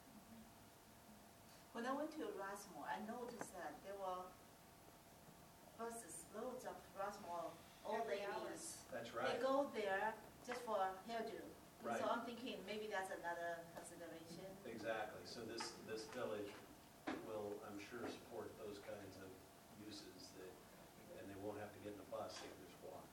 When I went to Rossmore, I noticed that there were buses, loads of Rossmore old Every hour. ladies. That's They right. go there just for hairdo. Right. So I'm thinking maybe that's another consideration. Exactly. So this, this village will, I'm sure, support those kinds of uses that, and they won't have to get in a bus, they can just walk.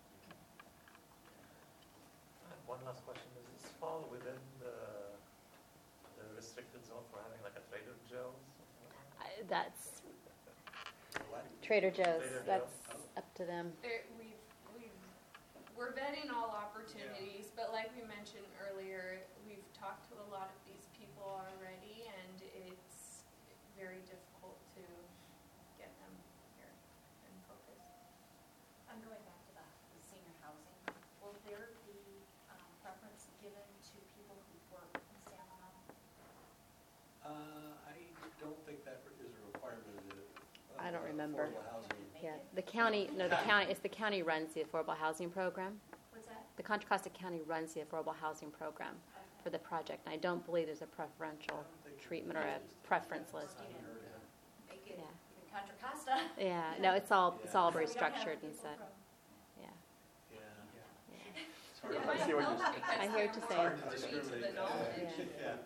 And one last question, does this fall within the, the restricted zone for having like a Trader Joe's? I- That's What? Trader Joe's, Trader that's Joe's. up to them. There, we've, we've, we're vetting all opportunities, but like we mentioned earlier, we've talked to a lot of these people already, and it's very difficult to get them here and focus. I'm going back to the the senior housing. Will there be um, preference given to people who work in San Juan? Uh, I don't think that is a requirement of the. of I don't the remember. Affordable housing. Yeah, the county, no, the county, it's the county runs the affordable housing program. What's that? The Contra Costa County runs the affordable housing program for the project, and I don't believe there's a preferential treatment or a preference list. Make it Yeah. even Contra Costa. Yeah, no, it's all, it's all So we don't have restructured and people set, from- yeah. Yeah. yeah. It's hard It to- might see what help you're- because I hear what you're they're saying. more Hard to privy to the discriminate. knowledge. Yeah.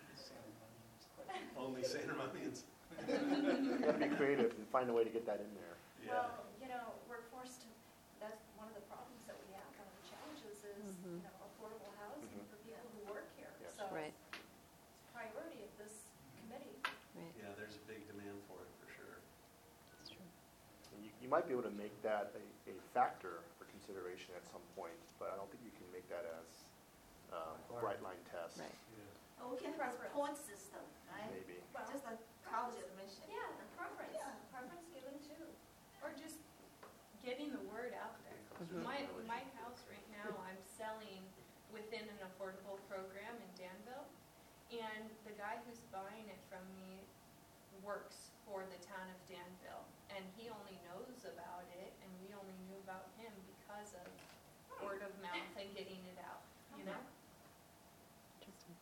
Only San Ramonians. You gotta be creative and find a way to get that in there. Yeah. Well, you know, we're forced to, that's one of the problems that we have, one of the challenges is, Mhm. you know, affordable housing Mhm. for people who work here. Yes. So Right, it's a priority of this committee. right, Yeah, there's a big demand for it, for sure. that's true. And you, you might be able to make that a, a factor for consideration at some point, but I don't think you can make that as um, a bright line test. Right. Yeah. Oh, we can have a point system, right? Maybe. Well, just like college admission. Yeah, the preference. Yeah, preference given too. Or just getting the word out there. Mhm. My, my house right now, I'm selling within an affordable program in Danville, and the guy who's buying it from me works for the town of Danville, and he only knows about it, and we only knew about him because of word of mouth and getting it out, you know? Interesting.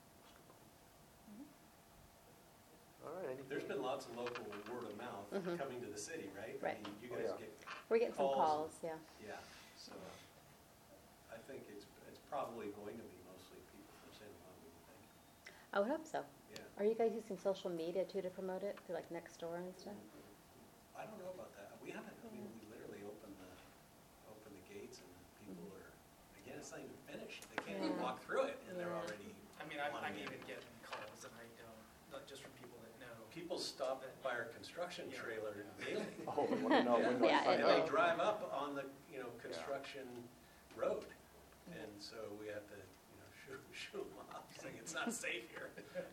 All right, anything? There's been lots of local word of mouth Mhm. coming to the city, right? Right. I mean, you Oh, guys yeah. get, We're getting some Calls. calls, yeah. yeah, so I think it's, it's probably going to be mostly people from San Juan, we would think. I would hope so. Yeah. Are you guys using social media too to promote it, through like Nextdoor and stuff? I don't know about that. We haven't, I mean, we literally open the, open the gates and people are, again, it's not even finished. They can't even Yeah. walk through it and they're Yeah. already, I mean, I'm, I'm wanting it. even getting calls and I don't, not just from people that know. People stop by our construction Yeah. trailer daily. Oh, they want to know when do I Yeah, sign and And they up? drive up on the, you know, construction road. And so we have to, you know, shoot, shoot them off, saying it's not safe here.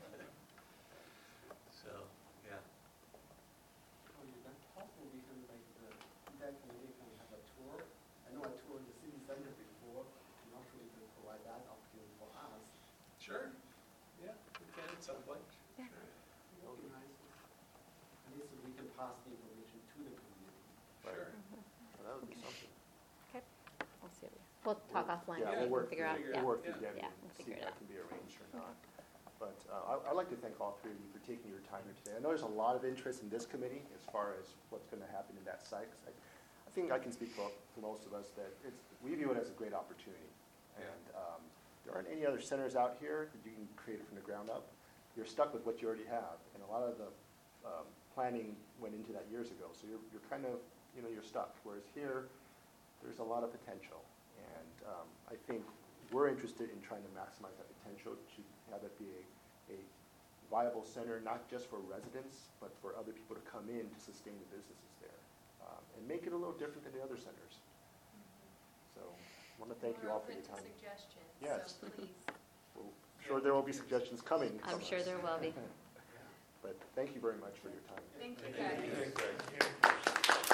So, yeah. Oh, is that possible we can like, uh, that committee can have a tour? I know I toured the city center before, I'm not sure we can provide that opportunity for us. Sure. Yeah, we can at some point. Yeah. Sure. That would be nice. At least we can pass the information to the community. Sure. Well, that would be something. Okay, we'll see. what we- We'll talk offline, Yeah, we'll we'll work, figure out, figure yeah. we'll work Yeah. together Yeah, and we'll see figure if it that out. can be arranged or not. But uh, I- I'd like to thank all three of you for taking your time here today. I know there's a lot of interest in this committee as far as what's going to happen in that site. 'Cause I I think I can speak for for most of us that it's, we view it as a great opportunity. And um, there aren't any other centers out here that you can create it from the ground up. You're stuck with what you already have. And a lot of the um, planning went into that years ago. So you're, you're kind of, you know, you're stuck. Whereas here, there's a lot of potential. And um, I think we're interested in trying to maximize that potential to have it be a, a viable center, not just for residents, but for other people to come in to sustain the businesses there. Um, and make it a little different than the other centers. So I want to thank you all for your We're time. open to suggestions, Yes. so please. Well, I'm sure there will be suggestions coming. I'm from sure us. there will be. But thank you very much for your time. Thank you, Thank you. guys. Thanks, Greg.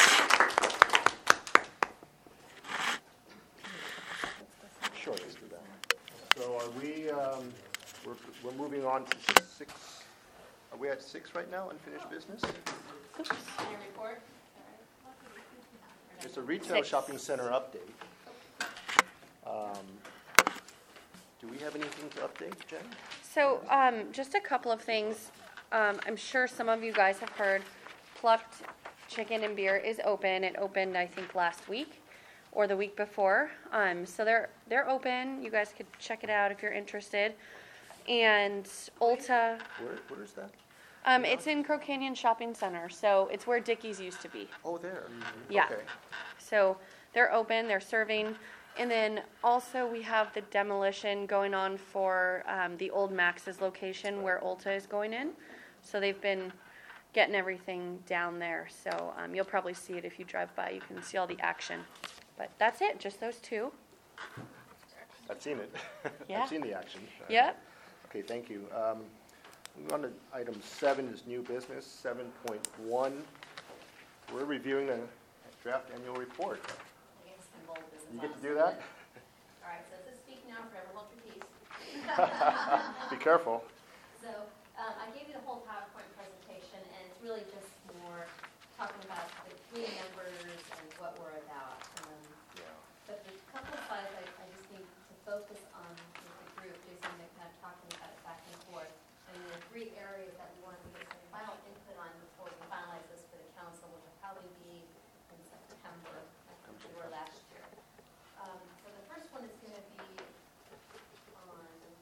Sure, let's do that. So are we, um, we're, we're moving on to six, are we at six right now, unfinished business? Your report? It's a retail Six. shopping center update. Um, Do we have anything to update, Jen? So, um, just a couple of things. Um, I'm sure some of you guys have heard Plucked Chicken and Beer is open. It opened, I think, last week or the week before. Um, so they're they're open. You guys could check it out if you're interested. And Ulta, Where, where is that? um, it's in Crow Canyon Shopping Center. So it's where Dickies used to be. Oh, there. Yeah. Okay. So they're open, they're serving. And then also we have the demolition going on for um, the old Max's location where Ulta is going in. So they've been getting everything down there. So um, you'll probably see it if you drive by. You can see all the action. But that's it, just those two. I've seen it. Yeah. I've seen the action. Yep. Okay, thank you. Um, moving on to item seven is new business. Seven point one, we're reviewing a draft annual report. Against the bold business. You get to do that? All right, so this is speak now, forever hold your peace. Be careful. So um, I gave you the whole PowerPoint presentation, and it's really just more talking about the three numbers and what we're about. Um, Yeah. But the couple of slides, I, I just need to focus on with the group, Jason, and kind of talking about it back and forth. And the three areas that we wanted to get some final input on before we finalize this for the council, which will probably be in September, like we were last year. Um, so the first one is going to be on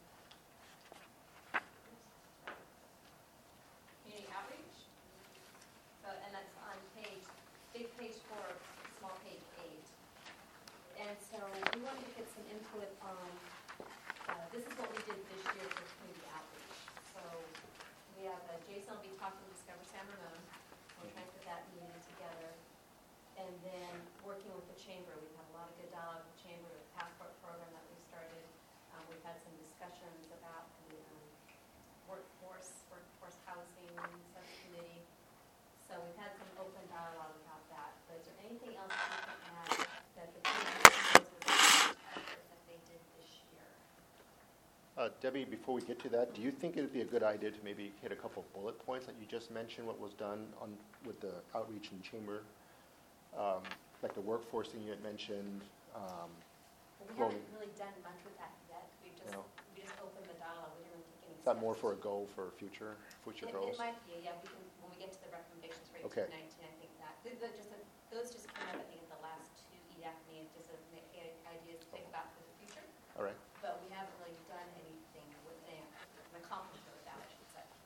community outreach. So, and that's on page, big page four, small page eight. And so we wanted to get some input on, uh, this is what we did this year for community outreach. So we have, uh, Jason will be talking to Discover San Ramon. We're trying to put that meeting together. And then working with the chamber, we've had a lot of good dialogue with the chamber, with the passport program that we started. Um, we've had some discussions about the um, workforce, workforce housing subcommittee. So we've had some open dialogue about that. But is there anything else that we can add that the community was that they did this year? Uh, Debbie, before we get to that, do you think it would be a good idea to maybe hit a couple of bullet points that you just mentioned, what was done on with the outreach and chamber? Um, like the workforce thing you had mentioned. Um, Well, we Well, haven't really done much with that yet. We've just, No. we just opened the dialogue. We didn't really take any is that more steps. for a goal for future, future It, goals? it might be, yeah, we can, when we get to the recommendations for Okay. eighteen nineteen, I think that, th- th- just, a- those just came up, I think, at the last two E D A C meetings, just as ma- i- ideas to think about for the future, All right. but we haven't really done anything with them, an accomplishment with that, I should say.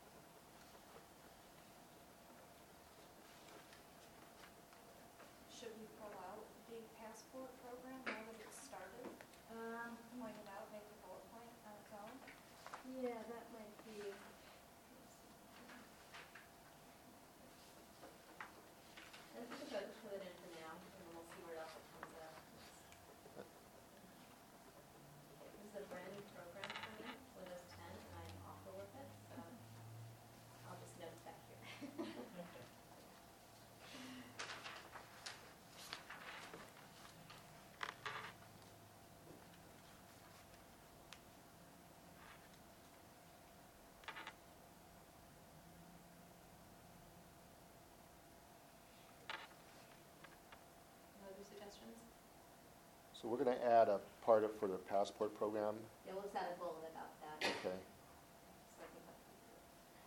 Should we pull out the passport program now that it's started? Um, Point it out, make a bullet point on its own? yeah, that might be. And we can go put it in for now, and then we'll see where else it comes up. This is a brand new program for me, Windows ten, and I'm awful with it, so I'll just note that here. No other suggestions? So we're going to add a part of for the passport program. Yeah, we'll just add a bullet about that. Okay. So I think that's good.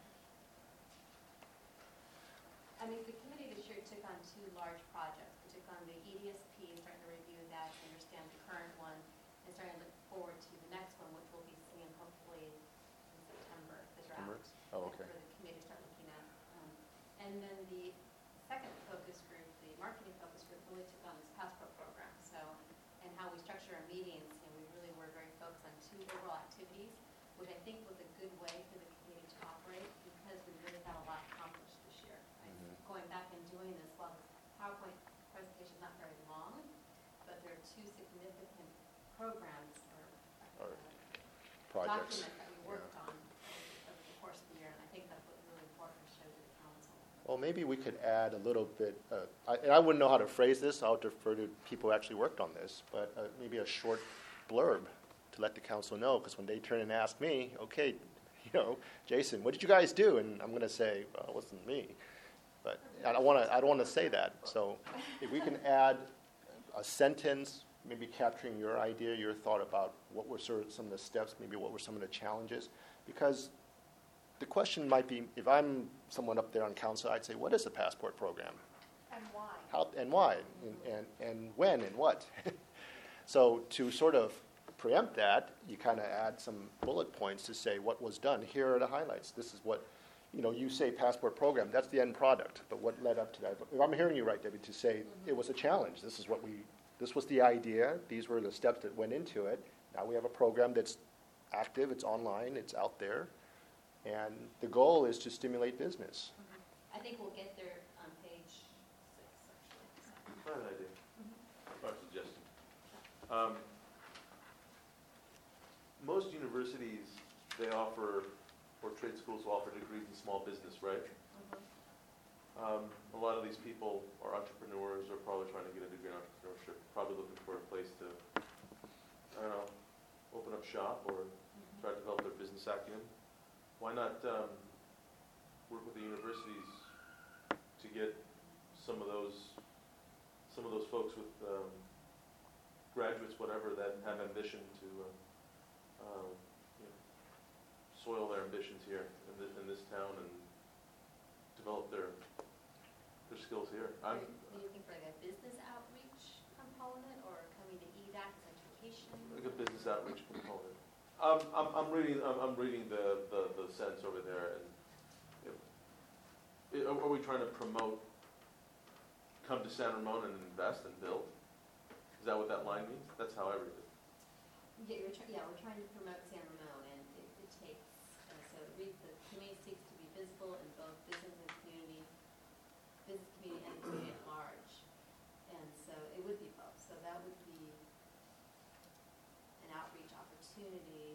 I mean, the committee this year took on two large projects. We took on the E D S P, starting to review that, to understand the current one, and starting to look forward to the next one, which we'll be seeing hopefully in September, the September? draft. Oh, okay. For the committee to start looking at. Um, And then the second focus group, the marketing focus group, really took on this passport program. So, and how we structure our meetings, you know, we really were very focused on two overall activities, which I think was a good way for the committee to operate because we really got a lot accomplished this year. Right? Mhm. Going back and doing this, while the PowerPoint presentation is not very long, but there are two significant programs or Or uh, projects. documents that we worked on over the course of the year, and I think that's what's really important to show to the council. Well, maybe we could add a little bit, uh, I, and I wouldn't know how to phrase this, I'll defer to people who actually worked on this, but uh, maybe a short blurb to let the council know, because when they turn and ask me, okay, you know, Jason, what did you guys do? And I'm going to say, well, it wasn't me. But I don't want to, I don't want to say that. So if we can add a sentence, maybe capturing your idea, your thought about what were sort of some of the steps, maybe what were some of the challenges, because the question might be, if I'm someone up there on council, I'd say, what is the passport program? And why? How and why, and, and, and when and what? So to sort of preempt that, you kind of add some bullet points to say what was done. Here are the highlights. This is what, you know, you say passport program, that's the end product, but what led up to that? If I'm hearing you right, Debbie, to say it was a challenge. This is what we, this was the idea. These were the steps that went into it. Now we have a program that's active, it's online, it's out there. And the goal is to stimulate business. I think we'll get there on page six, actually. I have an idea, or a suggestion. Um, most universities, they offer, or trade schools offer degrees in small business, right? Um, a lot of these people are entrepreneurs, or probably trying to get a degree in entrepreneurship, probably looking for a place to, I don't know, open up shop or try to develop their business acumen. Why not um, work with the universities to get some of those, some of those folks with um, graduates, whatever, that have ambition to uh, uh, you know, soil their ambitions here in, the, in this town and develop their their skills here. I'm, Are you looking for like a business outreach component, or coming to E D A C as education? like a business outreach component. Um, I'm, I'm reading, I'm, I'm reading the, the, the sentence over there, and you know, are we trying to promote, come to San Ramon and invest and build? Is that what that line means? That's how I read it. Yeah, you're try- yeah, we're trying to promote San Ramon, and it, it takes, uh, so it reads, the community seeks to be visible in both business and community, business community and the community at large. And so it would be both, so that would be an outreach opportunity.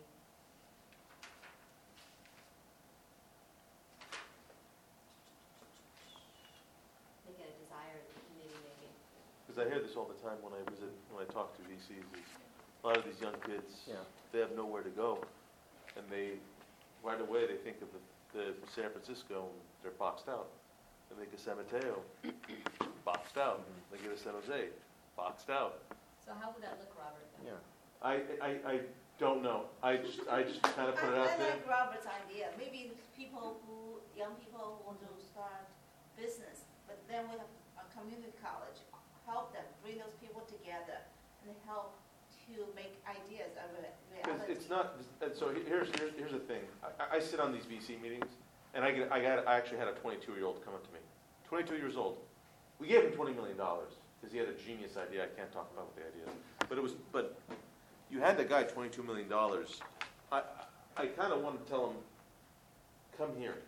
Make it a desire of the community, maybe. Because I hear this all the time when I visit, when I talk to V Cs, is a lot of these young kids, Yeah. they have nowhere to go. And they, right away, they think of the, the San Francisco, and they're boxed out. They think of San Mateo, boxed out. They get to San Jose, boxed out. So how would that look, Robert? then? Yeah. I, I, I don't know. I just, I just kind of put it I, out I there. like Robert's idea. Maybe people who, young people who want to start business, but then we have a community college, help them, bring those people together, and help to make ideas a re- Because reality. it's not, and so here's, here's, here's the thing. I, I sit on these V C meetings, and I get, I got, I actually had a twenty-two-year-old come up to me. twenty-two years old. We gave him twenty million dollars, because he had a genius idea. I can't talk about what the idea is. But it was, but you had that guy twenty-two million dollars. I, I kind of wanted to tell him, come here.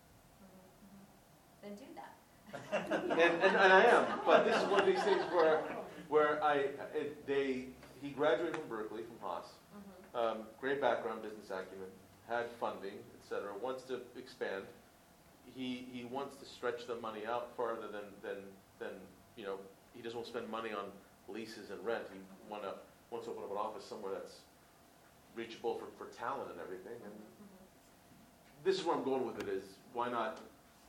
Then do that. And, and, and I am, but this is one of these things where, where I, it, they, he graduated from Berkeley, from Haas, um, great background, business acumen, had funding, et cetera, wants to expand. He, he wants to stretch the money out farther than, than, than, you know, he doesn't want to spend money on leases and rent. He wanna, wants to open up an office somewhere that's reachable for, for talent and everything. And this is where I'm going with it is, why not,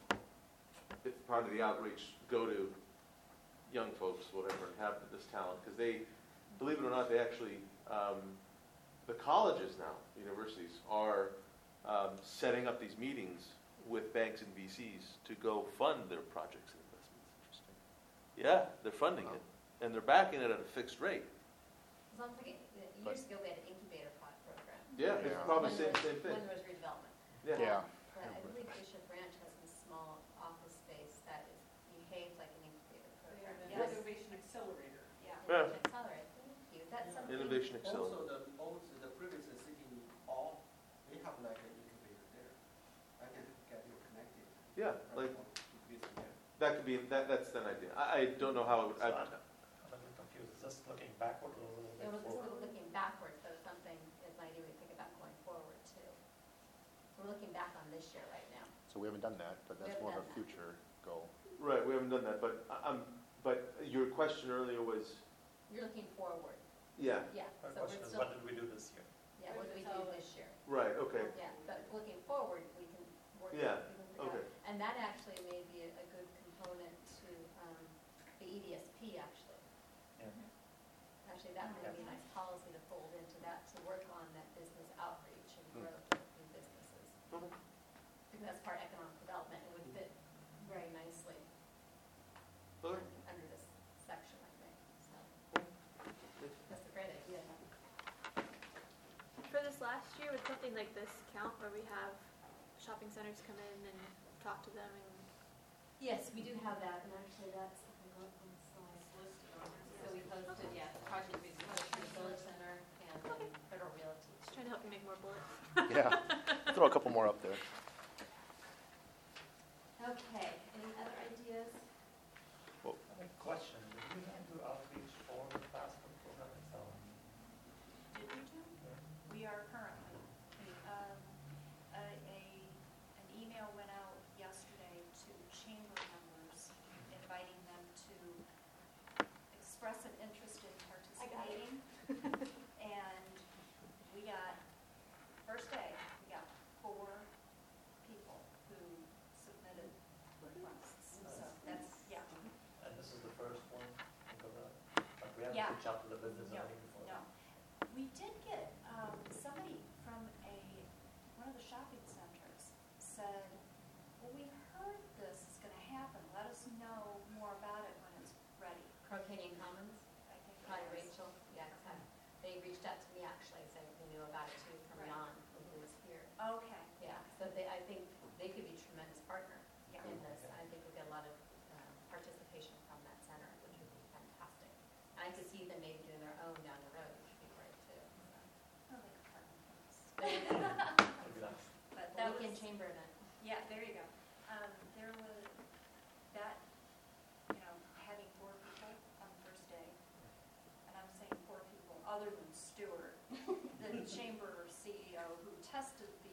if part of the outreach, go to young folks, whatever, and have this talent, because they, believe it or not, they actually, um, the colleges now, universities, are um, setting up these meetings with banks and V Cs to go fund their projects and investments. Yeah, they're funding it, and they're backing it at a fixed rate. So I'm thinking, that years ago, we had an incubator pod program. Yeah, it's Yeah. probably When same, there was- same thing. When there was redevelopment. Yeah. But I believe Bishop Ranch has some small office space that is, behaves like an incubator program. The Yes. Innovation Accelerator. Yeah. Yeah. Innovation Accelerator, thank you. That's something. Innovation Accelerator. Also, the, old, the previous city hall, they have like an incubator there. I can get you connected. Yeah, like, To visit there. that could be, that, that's an idea. I, I don't know how it would, I, I'm a little confused. Is this looking backward or a It little was bit sort forward? of looking backwards, but it's something, it's an idea we think about going forward too. We're looking back on this year right now. So we haven't done that, but We that's haven't more of a done that. future goal. right, we haven't done that, but I- I'm, but your question earlier was, You're looking forward, yeah, yeah. My So we're question is, still, what did we do this year? yeah, what do we do this year? right, okay. Yeah, but looking forward, we can work. Yeah, we can figure okay. out- And that actually may be a, a good component to, um, the E D S P actually. Yeah. Actually, that might be a nice policy to fold into that, to work on that business outreach and Hmm. growth of new businesses. Okay. Because that's part of economic development and would fit very nicely Okay. under this section, I think, so. That's a great idea. For this last year, would something like this count, where we have shopping centers come in and talk to them and Yes, we do have that, and actually that's, I can go up on the slide. So we posted, yeah, the project we posted in the Village Center and then Federal Realty. just trying to help you make more bullets? Yeah. Throw a couple more up there. Okay, any other ideas? I have a question. Did we not do outreach for the passport program itself? Did we do? We are currently reach out to the business No, already before? no. We did get, um, somebody from a, one of the shopping centers said, well, we've heard this is gonna happen, let us know more about it when it's ready. Crow Canyon Commons, I think it probably was. Rachel, yeah, uh, they reached out to me actually saying they knew about it too from Right. Ron when he was here. Okay. Yeah, so they, I think they could be a tremendous partner Yeah. in this. I think we'll get a lot of um, participation from that center, which would be fantastic. And I could see them maybe doing their own down the road, which would be great too. Oh, they could partner with us. Maybe that's, But that Weekend was, chamber event. yeah, there you go. Um, there was, that, you know, having four people on the first day, and I'm saying four people, other than Stuart, the chamber C E O who tested the,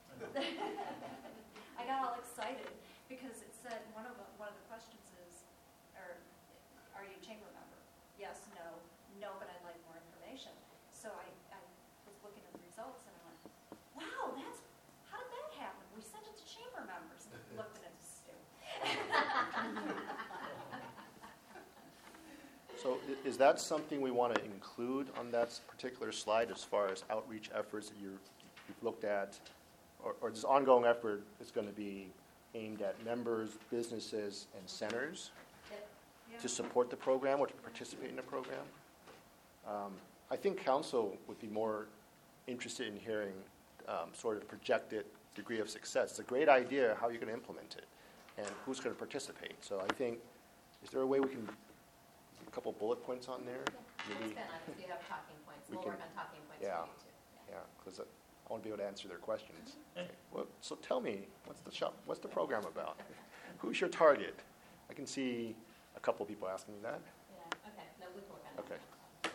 I got all excited because it said, one of the, one of the questions is, or, are you a chamber member? Yes, no, no, but I'd like more information. So I, I was looking at the results and I went, wow, that's, how did that happen? We sent it to chamber members. And looked at it, Stu. So i- is that something we want to include on that s- particular slide as far as outreach efforts that you're, you've looked at? Or, or this ongoing effort is going to be aimed at members, businesses, and centers Yeah. to support the program or to participate in the program? Um, I think council would be more interested in hearing um, sort of projected degree of success. It's a great idea, how you're going to implement it, and who's going to participate. So I think, is there a way we can, a couple bullet points on there? Yeah, Maybe- spend on it, so you have talking points. We We'll can- work on talking points for yeah. you too. Yeah, because I want to be able to answer their questions. Okay, well, so tell me, what's the shop, what's the program about? Who's your target? I can see a couple people asking me that. Yeah, okay, no, we can work on that. Okay.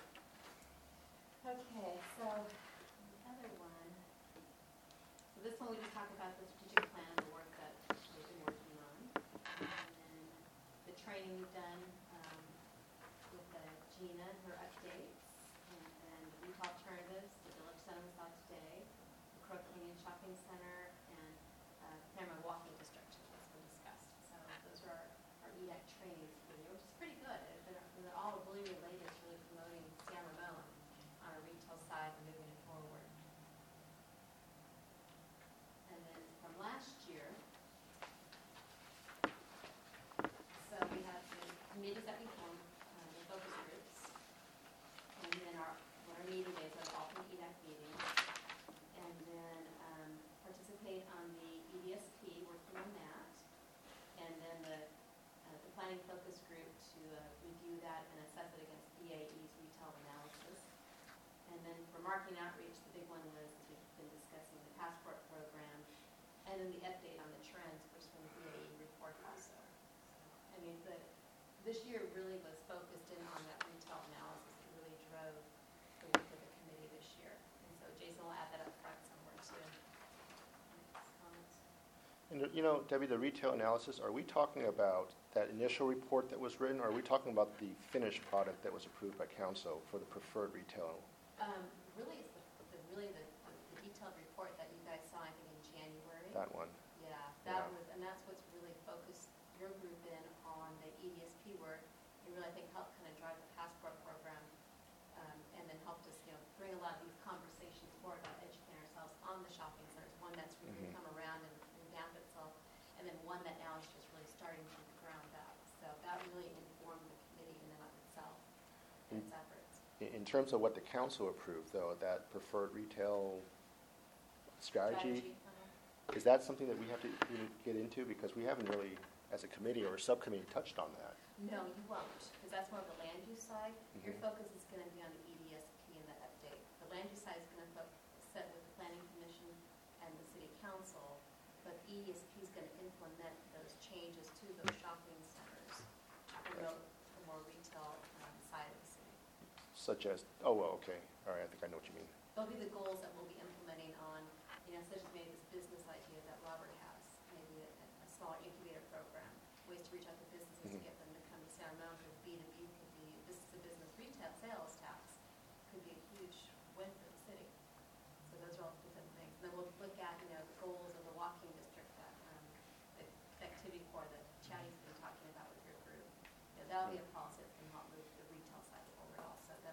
Okay, so the other one, so this one we just talked about the strategic plan, the work that we've been working on. And then the training we've done um, with uh, Gina and her updates, and then the retail alternatives, the Village Center we saw today, the Crow Canyon Shopping Center, and uh, Paramount Walking District that's been discussed. So those are our, our E D A C trainings for the year, which is pretty good. They're, they're all really related to really promoting San Ramon on a retail side and moving it forward. And then from last year, so we have the committees that we formed, um, the focus groups, and then our, what our meeting days are, alternate E D A C meetings, and then um, participate on the E D S P, working on that, and then the, uh, the planning focus group to uh, review that and assess it against B A E's retail analysis. And then for marketing outreach, the big one was, we've been discussing the passport program, and then the update on the trends for some B A E report also. So, I mean, the, this year really was focused in on that retail analysis. It really drove the work of the committee this year. And so Jason will add that up front somewhere too. Next comments? And, you know, Debbie, the retail analysis, are we talking about that initial report that was written, or are we talking about the finished product that was approved by council for the preferred retail? Um, really, it's the, the really the, the detailed report that you guys saw, I think, in January. That one? Yeah, that Yeah. was, and that's what's really focused your group in on the E D S P work, and really, I think, helped kind of drive the passport program, um, and then helped us, you know, bring a lot of these conversations forward about educating ourselves on the shopping centers, one that's really Mhm. come around and revamped itself, and then one that now is just really starting from the ground up. So that really informed the committee in and of itself and its efforts. In, in terms of what the council approved, though, that preferred retail strategy, uh-huh. is that something that we have to really get into? Because we haven't really, as a committee or a subcommittee, touched on that. No, you won't, because that's more of the land use side. Your Mhm. focus is going to be on the E D S P and the update. The land use side is going to sit with the planning commission and the city council, but the E D S P is going to implement those changes to those shopping centers to promote the more retail um, side of the city. Such as, oh, well, okay, all right, I think I know what you mean. There'll be the goals that we'll be implementing on, you know, such as maybe this business idea that Robert has, maybe a, a smaller incubator program, ways to reach out to businesses to Mhm. get them to come to San Ramon, because B two B could be, business-to-business retail sales tax could be a huge win for the city. So those are all different things. And then we'll look at, you know, the goals of the walking district, that, um, the activity core that Chatty's been talking about with your group. You know, that'll be a policy that's going to help move the retail side forward also,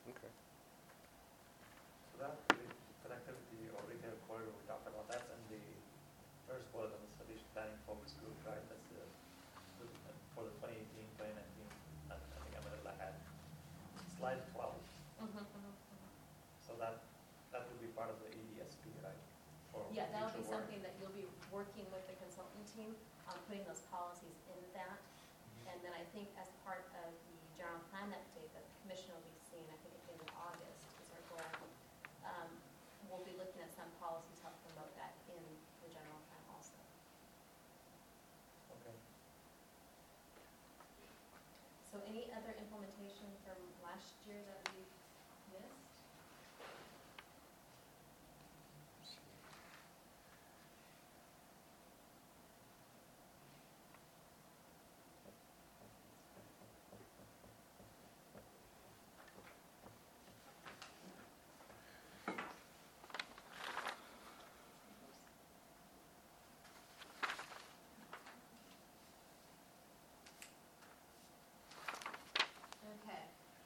Okay. So that the connectivity or retail corridor, we talked about, that's in the first bullet on the strategic planning focus group, right? That's the, the for the twenty eighteen, twenty nineteen, I I think I'm a little ahead. Slide twelve. So that, that would be part of the A D S P, right? For Yeah, that'll be future work. something that you'll be working with the consultant team on putting those policies in that. And then I think as part of the general plan update that the commission will be seeing, I think at the end of August is our goal. Um, we'll be looking at some policies to help promote that in the general plan also. Okay. So any other implementation from last year that we missed? Okay.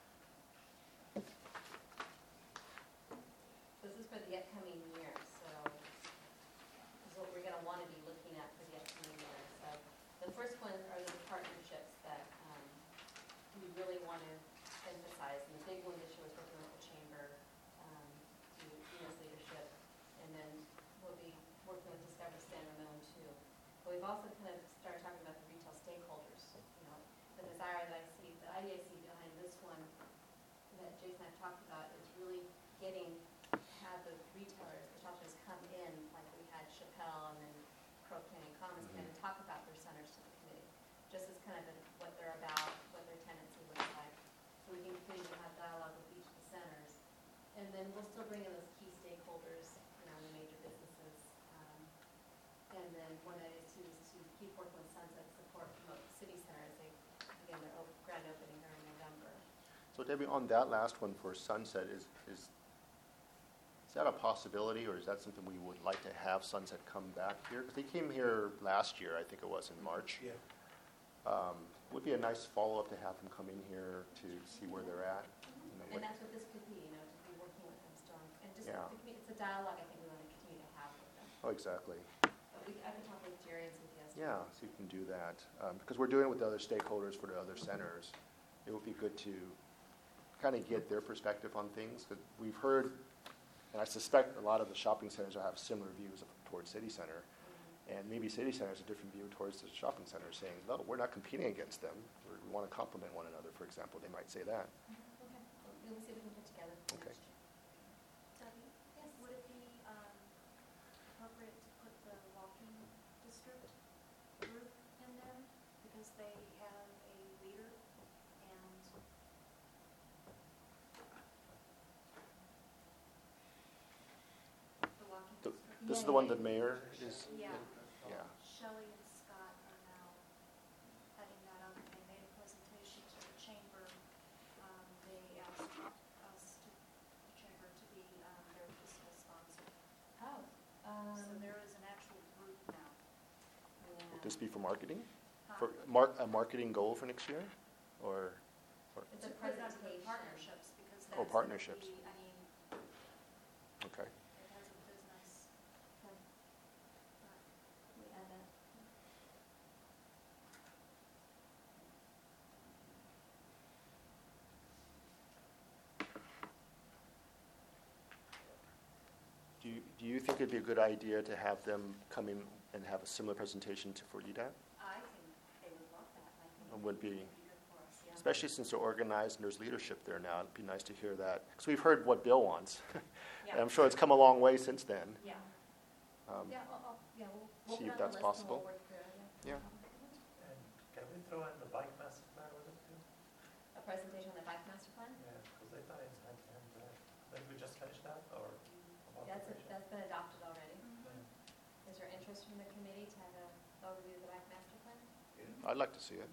This is for the upcoming year, so this is what we're gonna wanna be looking at for the upcoming year. So the first one are the partnerships that, um, we really wanna emphasize. And the big one this year was working with the chamber, um, to Dina's leadership. And then we'll be working with Discover San Ramon too. But we've also kind of started talking about the retail stakeholders, you know, the desire that I see, the idea I see behind this one that Jason and I talked about is really getting, have the retailers, the shoppers come in, like we had Chappelle and then Crow Canyon Commons, kind of talk about their centers to the committee, just as kind of a- what they're about, what their tenancy looks like. So we can continue to have dialogue with each of the centers. And then we'll still bring in those key stakeholders, you know, the major businesses. Um, and then one of it is to, is to keep working with Sunset to support promote the city center as they, again, their op- grand opening here in November. So Debbie, on that last one for Sunset, is, is, is that a possibility, or is that something we would like to have Sunset come back here? Because they came here last year, I think it was, in March. Yeah. Um, would be a nice follow-up to have them come in here to see where they're at. you know, And what- that's what this could be, you know, to be working with them still. And just, Yeah. it could be- it's a dialogue I think we want to continue to have with them. Oh, exactly. But we, I could talk with Jerry and see if he has. Yeah, so you can do that. Um, because we're doing it with the other stakeholders for the other centers. It would be good to kind of get their perspective on things. Because we've heard, and I suspect a lot of the shopping centers will have similar views of, towards City Center. And maybe City Center has a different view towards the shopping center, saying, no, we're not competing against them. We're, we want to complement one another, for example. They might say that. Okay, well, we'll see if we can put together. Okay. Debbie? Yes. Would it be um, appropriate to put the walking district group in there? Because they have a leader and the walking The- district. This is the one that mayor is? Yeah. Yeah. Shelley and Scott are now heading that up, and they made a presentation to the chamber. Um, They asked us, to the chamber, to be um, their fiscal sponsor. Oh, So um, there is an actual group now. Would this be for marketing? Huh? For mar- a marketing goal for next year? Or, or it's To a put under the presentation. partnerships, because that's. Oh, gonna partnerships. be- I mean, okay. it has a business. Okay. We add that. Do you, do you think it'd be a good idea to have them come in and have a similar presentation to, for E D A T? I think they would love that. I think It would be, good for us, yeah. especially since they're organized and there's leadership there now. It'd be nice to hear that. Because we've heard what Bill wants. And Yeah. I'm sure it's come a long way since then. Yeah. Um, Yeah, I'll, I'll, yeah, we'll, we'll see put if on the that's list and possible. we'll work through it, yeah. Yeah. And can we throw in the bike master plan with it too? A presentation on the bike master plan? Yeah, because they tie in hand in hand to that. Did we just finish that, or? about That's, the a- that's been adopted already. Yeah. Is there interest from the committee to have a overview of the bike master plan? I'd like to see it.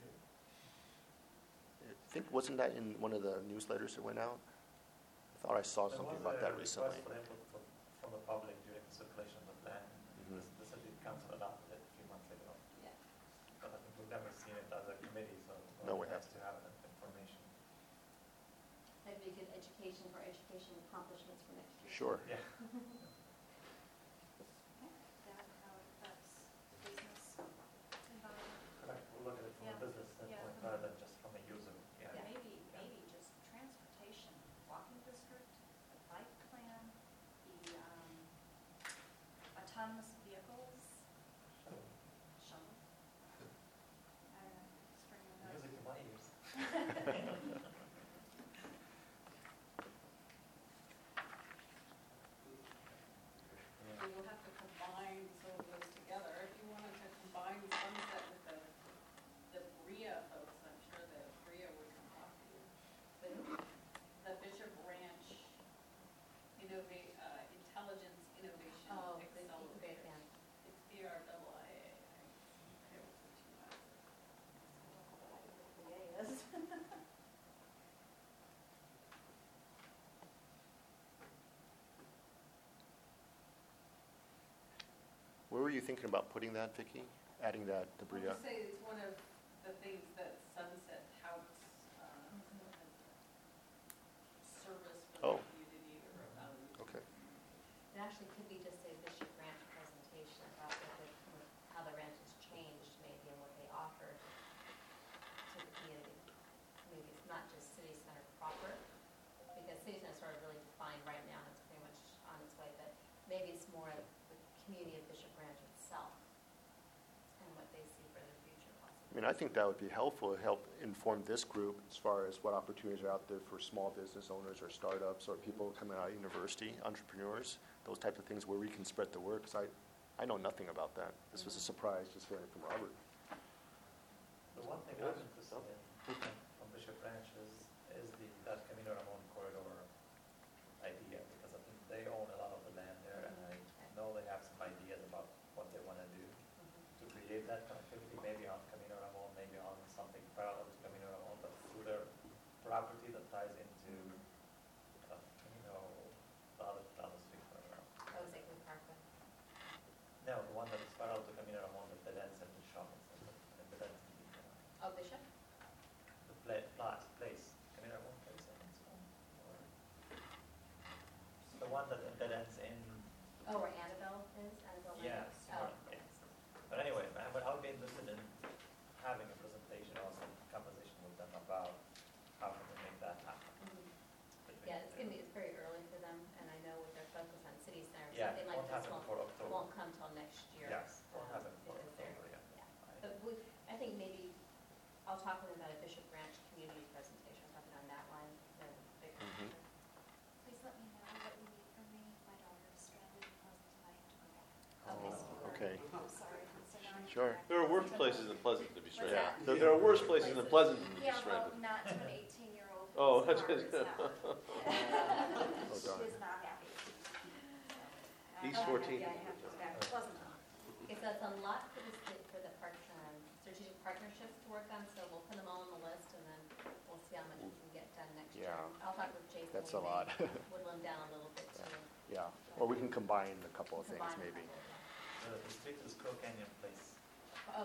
I think, wasn't that in one of the newsletters that went out? I thought I saw There something was about a that recently. request for input from, from the public during the circulation of the plan. Mhm. The, the city council adopted it a few months ago. Yeah. But I think we've never seen it as a committee, so. No, we it's nice haven't. to have that information. Maybe we could presentation for education accomplishments for next year. Sure. Yeah. That how it affects business environment. Correct, we'll look at it from Yeah. a business Yeah. standpoint rather than just from a user. Yeah. Maybe, maybe just transportation, walking district, the bike plan, the um, autonomous vehicles, shuttle. I don't know, string them up. Music to my ears. We will have to combine some of those together. If you wanted to combine Sunset with the, the BRIA folks, I'm sure that BRIA would come talk to you. The, the Bishop Ranch Innovate, uh, Intelligence Innovation Oh, the Accelerator. incubator, yeah. It's B R I I A. There was the two letters. Yes. Where were you thinking about putting that, Vicki? Adding that Well, debris? just say it's one of the things that Sunset touts, uh, as a service Oh. for the community or a value. Okay. It actually could be just a Bishop Ranch presentation about what the, how the ranch has changed maybe and what they offer to the community. Maybe it's not just city center proper, because city center is sort of really defined right now and it's pretty much on its way, but maybe it's more of the community of Bishop Ranch itself and what they see for the future I possibly. mean, I think that would be helpful, help inform this group as far as what opportunities are out there for small business owners or startups or people coming out of university, entrepreneurs, those types of things where we can spread the word. 'Cause I, I know nothing about that. This was a surprise just hearing from Robert. The one thing I'm interested in from Bishop Ranch is, is the, that Camino Ramon corridor idea, because I think they own a lot of the land there, and I know they have some ideas about what they want to do to create that connectivity, maybe on Camino Ramon, maybe on something parallel to Camino Ramon, but through their property that ties into, uh, Camino, the other, the other street corridor. Oh, Zachary Parkway. No, the one that is parallel to Camino Ramon, that dead ends in the shopping center, and dead ends in the, uh, Oh, Bishop? the pla- pla- place, Camino Ramon place, I think it's called. Or- The one that, that ends in, Oh, where Annabelle is, Annabelle Lane? yes, Oh, or- yes. But anyway, I would, I would be interested in having a presentation or some conversation with them about how can we make that happen. Mhm. between Yeah, it's the- gonna be, it's very early for them, and I know with their focus on city center, Yeah, something like won't this happen won't, before October. won't come till next year. Yes, won't um, happen before because they're- October, yeah. Yeah, I- but we, I think maybe, I'll talk with them about a Bishop Ranch community presentation, something on that line, the bigger Mhm. picture. Please let me know what you need from me. My daughter is stranded in Pleasant tonight. Okay. Oh, okay. I'm sorry. So now I'm Sure. back. There are worse places than Pleasant to be stranded. that? There, there are worse places than Pleasant to be Yeah, well, stranded. not to an eighteen-year-old. Oh, whose that's car good. is not working. Oh, darn. She's not happy. So, East I'm not fourteen. happy I have to go back to Pleasant. Okay, so it's a lot for the, sta- for the park, um, strategic partnerships to work on, so we'll put them all on the list, and then we'll see how much we can get done next year. Yeah. I'll talk with Jason. That's we a may lot. Whittle them down a little bit too. Yeah, or we can combine a couple of things Combine a maybe. couple of them. The, the street is Crow Canyon Place. Oh.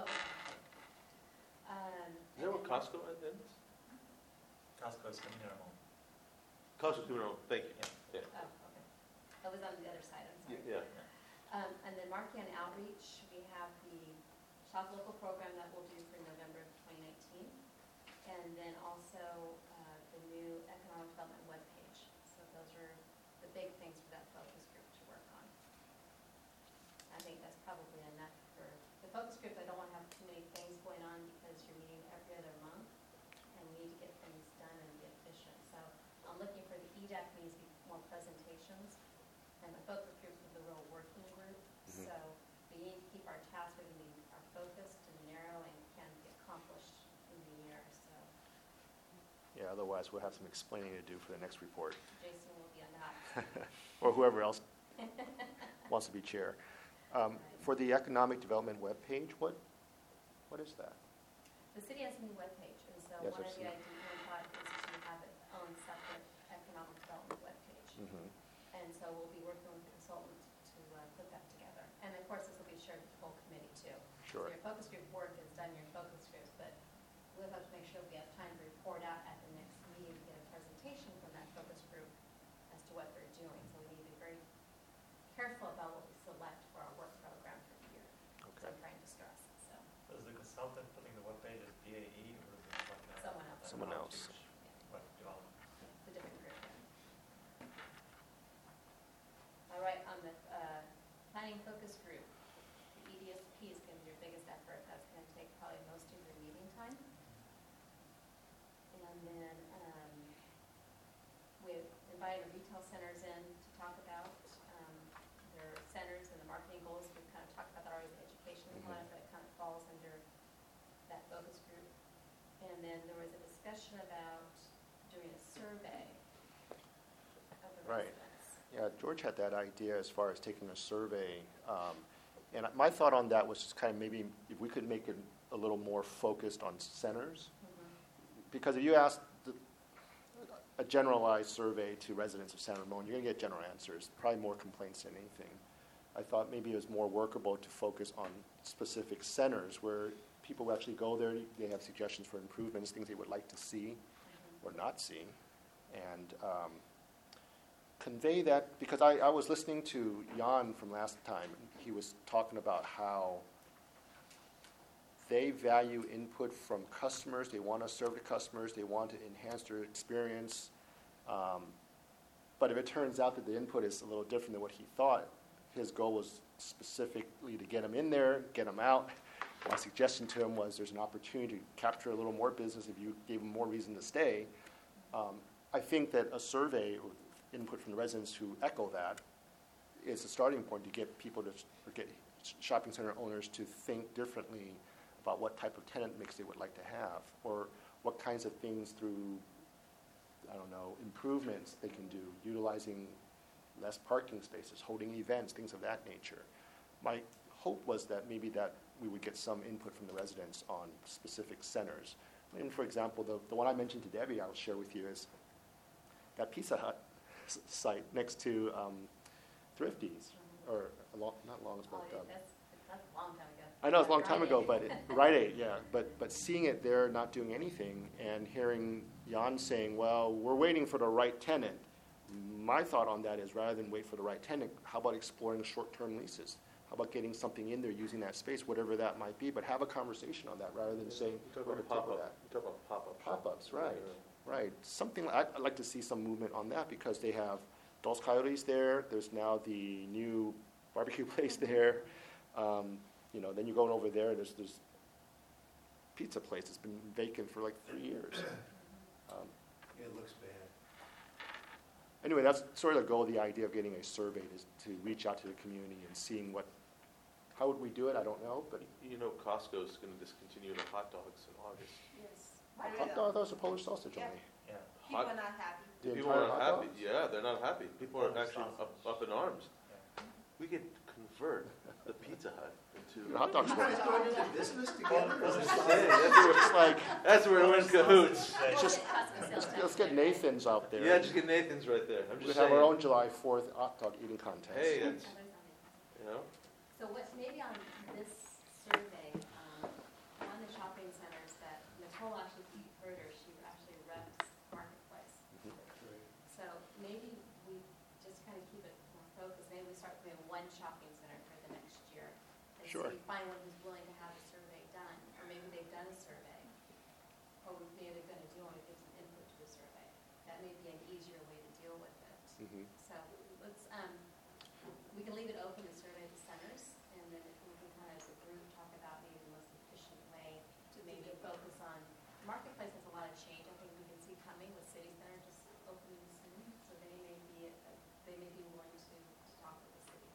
Um. Is that where Costco ends? Costco is Camino Ramon. Costco's doing their own, thank you. Yeah. Oh, okay. That was on the other side, I'm sorry. Yeah. Um, and then marking on outreach, we have the Shop Local program that we'll do for November of twenty nineteen. And then also, uh, the new economic development webpage. So those are the big things for that focus group to work on. I think that's probably enough for, the focus group, I don't want to have too many things going on because you're meeting every other month. And we need to get things done and be efficient. So I'm looking for the E D A C needs to be more presentations. And the focus groups is the real working group. Mhm. So we need to keep our tasks, we need are focused and narrow and can be accomplished in the year. So Yeah, otherwise we'll have some explaining to do for the next report. Jason will be on that. Or whoever else wants to be chair. Um, For the economic development webpage, what, what is that? The city has a new webpage, and so Yes, one I've of the seen it. ideas we thought is to have its own separate economic development webpage. Mhm. And so we'll be working with the consultant to uh, put that together. And of course, this will be shared with the whole committee too. Sure. So your focus group work is done, your focus groups, but we'll have to make sure we have time to report out at the next meeting, to get a presentation from that focus group consultant putting the webpage as B A E or is it like a- Someone else. an Someone else. outreach web development? It's a different group. All right, on the uh, planning focus group, the E D S P is going to be your biggest effort. That's going to take probably most of your meeting time. And then um, we've invited the retail centers in to talk about um, their centers and the marketing goals. We've kind of talked about that already, the education plan, but it kind of falls under that focus group. And then there was a discussion about doing a survey of the Right. residents. Yeah, George had that idea as far as taking a survey. Um, and my thought on that was just kind of maybe if we could make it a little more focused on centers. Because if you ask the, a generalized survey to residents of San Ramon, you're going to get general answers, probably more complaints than anything. I thought maybe it was more workable to focus on specific centers where people will actually go there, they have suggestions for improvements, things they would like to see or not see. And um, convey that, because I, I was listening to Jan from last time. He was talking about how they value input from customers. They want to serve the customers. They want to enhance their experience. Um, but if it turns out that the input is a little different than what he thought, his goal was specifically to get them in there, get them out. My suggestion to him was there's an opportunity to capture a little more business if you gave them more reason to stay. Um, I think that a survey or input from the residents who echo that is a starting point to get people to, or get shopping center owners to think differently about what type of tenant mix they would like to have, or what kinds of things through, I don't know, improvements they can do, utilizing less parking spaces, holding events, things of that nature. My hope was that maybe that we would get some input from the residents on specific centers. And for example, the, the one I mentioned to Debbie I'll share with you is that Pizza Hut s- site next to um, Thrifty's, or a long, not long, Oh, but um, that's, that's a long time ago. I know it's a long time Rite ago, Aid. but it, Rite Aid, yeah. But but seeing it there not doing anything and hearing Jan saying, well, we're waiting for the right tenant. My thought on that is rather than wait for the right tenant, how about exploring short-term leases? How about getting something in there using that space, whatever that might be, but have a conversation on that rather than saying, You talk we're about going to take pop-up, that. you talk about pop-up. Pop-ups, right, right. Something, I'd, I'd like to see some movement on that because they have Dos Coyotes there. There's now the new barbecue place there. Um, you know, then you're going over there, there's this pizza place that's been vacant for like three years. Um, It looks bad. Anyway, that's sort of the goal, the idea of getting a survey is to reach out to the community and seeing what, how would we do it, I don't know, but You know Costco's going to discontinue the hot dogs in August. Yes. hot dog, that was a Polish sausage Yeah. only. Yeah. People Hot- are not happy. The People entire are hot not happy. dog? Yeah, they're not happy. People are Polish actually up, sausage. up in arms. Yeah. We could convert the Pizza Hut into. The hot dog's You worth guys it. going into business together? That's what I'm saying. That's where, It's like, that's where we're in cahoots. it's just, let's, let's get Nathan's out there. Yeah, just get Nathan's right there. I'm We just have saying. our own July fourth hot dog eating contest. Hey, that's, you know, So what, maybe on this survey, um, one of the shopping centers that Nicole actually, if you heard her, she actually reps Marketplace. So maybe we just kind of keep it more focused, maybe we start doing one shopping center for the next year. And Sure. see, find one who's willing to have a survey done, or maybe they've done a survey. Or maybe they're gonna do one to give some input to the survey. That may be an easier way to deal with it. Mhm. So let's, um, we can leave it open to survey the centers, and then we can kind of, as a group, talk about maybe the most efficient way to maybe focus on, Marketplace has a lot of change, I think we can see coming with City Center just opening soon, so they may be, uh, they may be willing to, to talk with the city.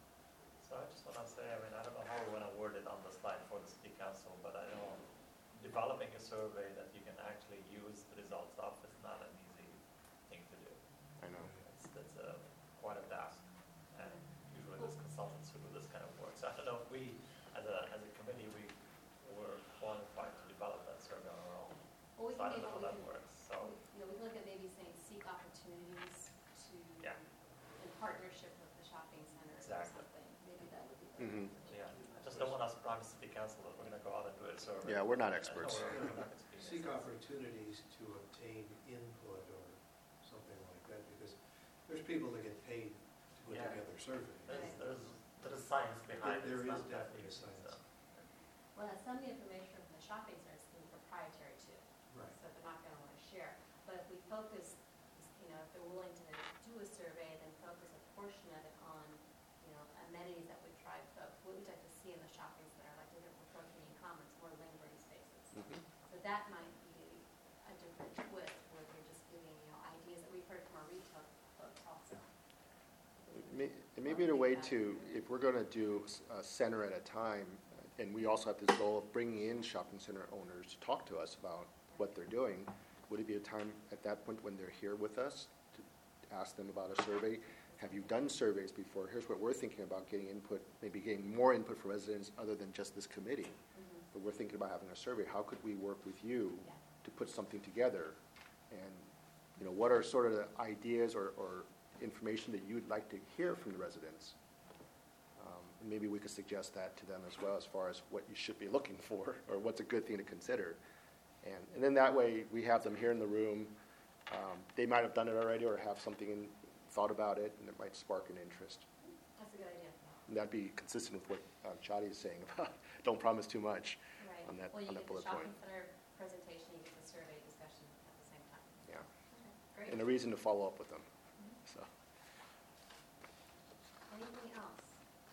So I just want to say, I mean, I don't know how we want to word it on the slide for the city council, but I know developing a survey that you can actually use the results of is not an easy thing to do. I know. It's, it's a, quite a task, and usually there's consultants who do this kind of work. So I don't know if we, as a, as a committee, we were qualified to develop that survey on our own. Well, we So I can don't know how maybe, that we can, works, so, you know, we can look at maybe saying seek opportunities to, Yeah. in partnership with the shopping centers or Exactly. something, maybe that would be. Mhm. yeah, I just don't want us to promise city council that we're gonna go out and do a survey. Yeah, we're not I know experts. we're- we're not experienced. Seek opportunities to obtain input or something like that, because there's people that get paid to put Yeah. together surveys. There's, there's, there's science behind it. There It's is not that definitely easy, science. so. Well, some of the information from the shopping centers can be proprietary too. Right. So they're not gonna wanna share. But if we focus, you know, if they're willing to do a survey, then focus a portion of it on, you know, amenities that would drive folks. What would you like to see in the shopping center, like different for community commons, more lingering spaces. Mhm. So that might be a different twist, where they're just giving, you know, ideas that we've heard from our retail folks also. It may- it may be a way to, if we're going to do a center at a time, and we also have this goal of bringing in shopping center owners to talk to us about what they're doing, would it be a time at that point when they're here with us to ask them about a survey? Have you done surveys before? Here's what we're thinking about getting input, maybe getting more input from residents other than just this committee. Mm-hmm. But we're thinking about having a survey. How could we work with you Yeah. to put something together? And, you know, what are sort of the ideas or, or information that you'd like to hear from the residents? Um, and maybe we could suggest that to them as well, as far as what you should be looking for, or what's a good thing to consider. And, and then that way, we have them here in the room. Um, they might have done it already or have something in, thought about it, and it might spark an interest. That's a good idea. And that'd be consistent with what uh, Chadi is saying about don't promise too much Right. on that, Well, you on get that the bullet point. shopping center presentation, you get the survey discussion at the same time. Yeah. Okay, Great. And a reason to follow up with them. Mhm. So, Anything else?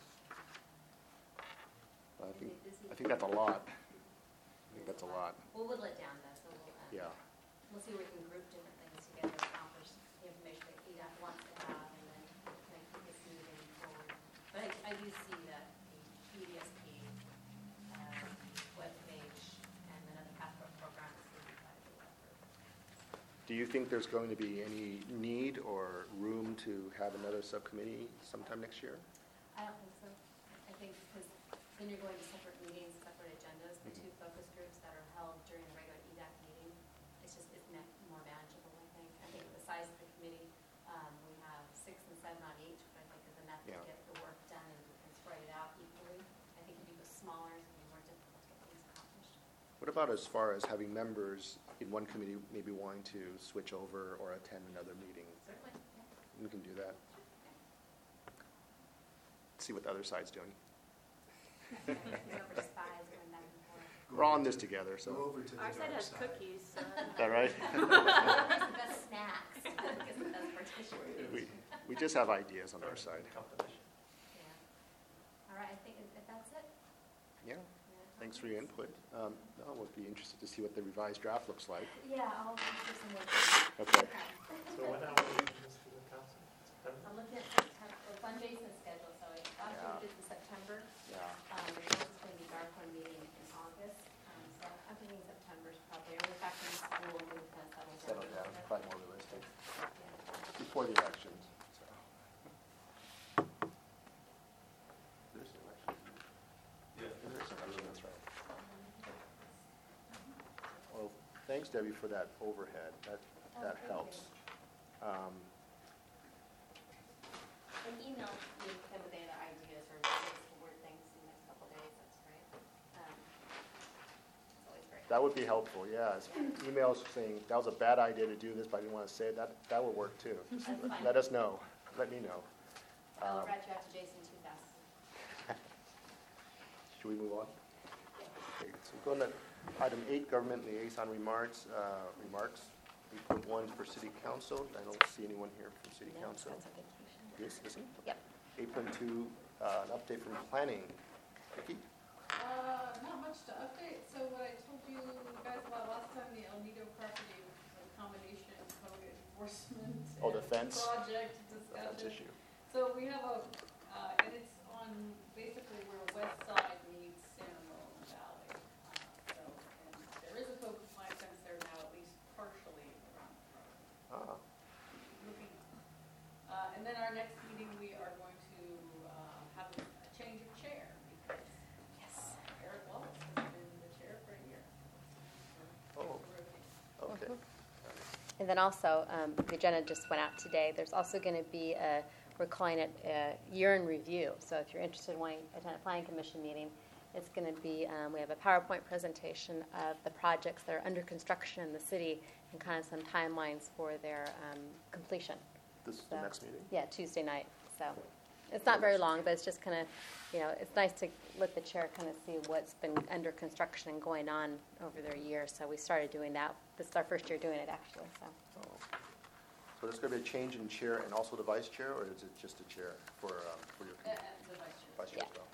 I think, Busy, busy. I think that's a lot. I think that's a lot. We'll whittle it down though, so we'll, uh, Yeah. we'll see where we can group different things together, accomplish the information that E D A C wants to have, and then kind of keep this moving forward. But I, I do see that the P D S P, uh, webpage, and another passport program is going to be quite a bit effort. Do you think there's going to be any need or room to have another subcommittee sometime next year? I don't think so. I think because then you're going to separate meetings, separate agendas, the two focus groups that are held during the regular E D A C meeting, it's just, it's ma- more manageable, I think. I think with the size of the committee, um, we have six and seven on each, which I think is enough to Yeah. get the work done and, and spread it out equally. I think if you go smaller, it's going to be more difficult to get things accomplished. What about as far as having members in one committee maybe wanting to switch over or attend another meeting? Certainly, yeah. We can do that. See what the other side's doing. Remember spies going back and forth. We're all in this together, Go so. over to the Our side dark has side. cookies, so. Is that right? Where's the best snacks? Gets the best partition. We, we just have ideas on our side. Competition. Yeah. All right, I think if that's it. Yeah, Yeah. thanks for your input. Um, no, we'll be interested to see what the revised draft looks like. Yeah, I'll do some more. Okay. So when are we leaving this to the council? September? I'm looking at September, the fundraising schedule, so I thought Yeah. we did the September. Yeah. Um, there's also going to be dark one meeting in August, um, so I'm thinking September's probably, or we're back in school, and we kind of settle down. Settle a down, little bit. probably more realistic. Yeah. Before the elections, so. There's the election. Yeah. There is an election, that's right. Well, thanks Debbie for that overhead, that, Oh, that thank helps. Um, And email me them with any other ideas or ways to word things in the next couple of days, that's great. Um, It's always great. That would be helpful, yeah. It's emails saying, that was a bad idea to do this, but I didn't want to say it, that, that would work too. Just That's let- fine. Let us know, let me know. I'll Um, rat you out to Jason too fast. Should we move on? Okay, so going to item eight, government liaison remarks, uh, remarks. eight point one for city council, I don't see anyone here from city No, council. that's on vacation. Yes, is he? Yep. eight point two, uh, an update from planning. Vicki? Uh, not much to update, so what I told you guys about last time, the El Nido property, was a combination code enforcement Oh, the and fence? project The fence discussion. issue. So we have a, uh, and it's on basically where West Side meets San Ramon Valley. Uh, So, and there is a code compliant fence there now, at least partially around the property. Ah, Looking. Uh, and then our next meeting, we are going to, uh, have a a change of chair because Yes. uh, Eric Wallace has been the chair for a year. So, Oh. rotating. okay. And then also, um, the agenda just went out today. There's also going to be a, we're calling it a year in review. So if you're interested in wanting to attend a planning commission meeting, it's going to be, um, we have a PowerPoint presentation of the projects that are under construction in the city and kind of some timelines for their um, completion. This is the So- next meeting? Yeah, Tuesday night. So It's not very long, but it's just kind of, you know, it's nice to let the chair kind of see what's been under construction and going on over their year. So we started doing that. This is our first year doing it, actually, so. Oh. So there's going to be a change in chair and also the vice chair, or is it just a chair for, um, for your Uh, committee? uh, the vice chair. Vice chair as well?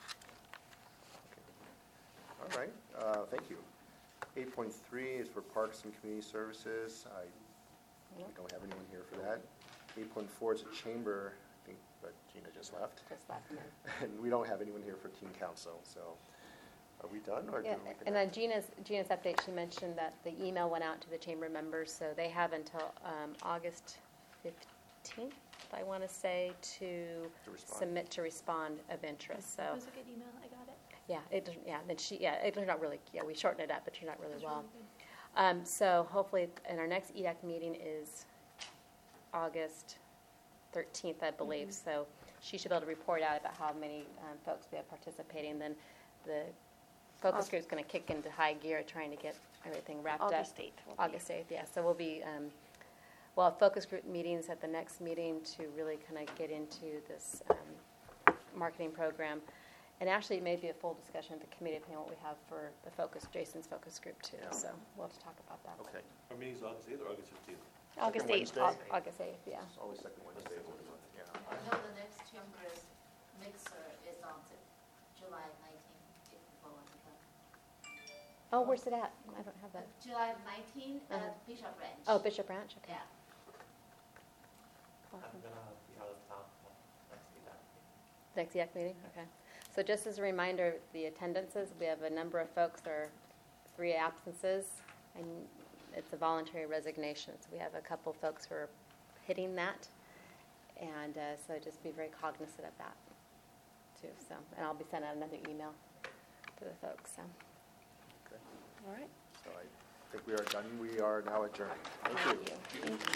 Okay. All right, uh, thank you. eight point three is for Parks and Community Services. I we don't have anyone here for that. eight point four is a chamber, I think, but Gina just left. Just left, yeah. And we don't have anyone here for teen council, so are we done, or do Yeah, we? can- and then Gina's, Gina's update, she mentioned that the email went out to the chamber members, so they have until um, August fifteenth, I want to say, to To respond. submit to respond of interest, so. That was a good email, I got it. Yeah, it, doesn't- yeah, then she, yeah, it turned out really, yeah, we shortened it up, it turned out really It was well. really good. Um, so hopefully, and our next E D A C meeting is August thirteenth, I believe. Mm-hmm. So she should be able to report out about how many um, folks we have participating. Then the focus Aug- group's going to kick into high gear, trying to get everything wrapped up. August eighth. will be- August eighth, yeah. So we'll be, um, we'll have focus group meetings at the next meeting to really kind of get into this um, marketing program. And actually, it may be a full discussion at the committee, depending on what we have for the focus, Jason's focus group too. Yeah. So we'll have to talk about that. Okay, Our meeting's August eighth or August fifteenth? August Second eighth. Wednesday? Au- August eighth, yeah. it's always second Wednesday. Yeah. I know the next chamber's mixer is on Ju- July nineteenth, if people want to come. Oh, where's it at? I don't have that. July nineteenth Uh-huh. at Bishop Ranch. Oh, Bishop Ranch, okay. Yeah. I'm gonna be out of town for next E D A C. Next E A C meeting, okay. So just as a reminder, the attendances, we have a number of folks, there are three absences, and it's a voluntary resignation. So we have a couple folks who are hitting that, and uh, so just be very cognizant of that, too. So, and I'll be sending out another email to the folks, so. Okay. All right. So I think we are done. We are now adjourned. Thank you. Thank you.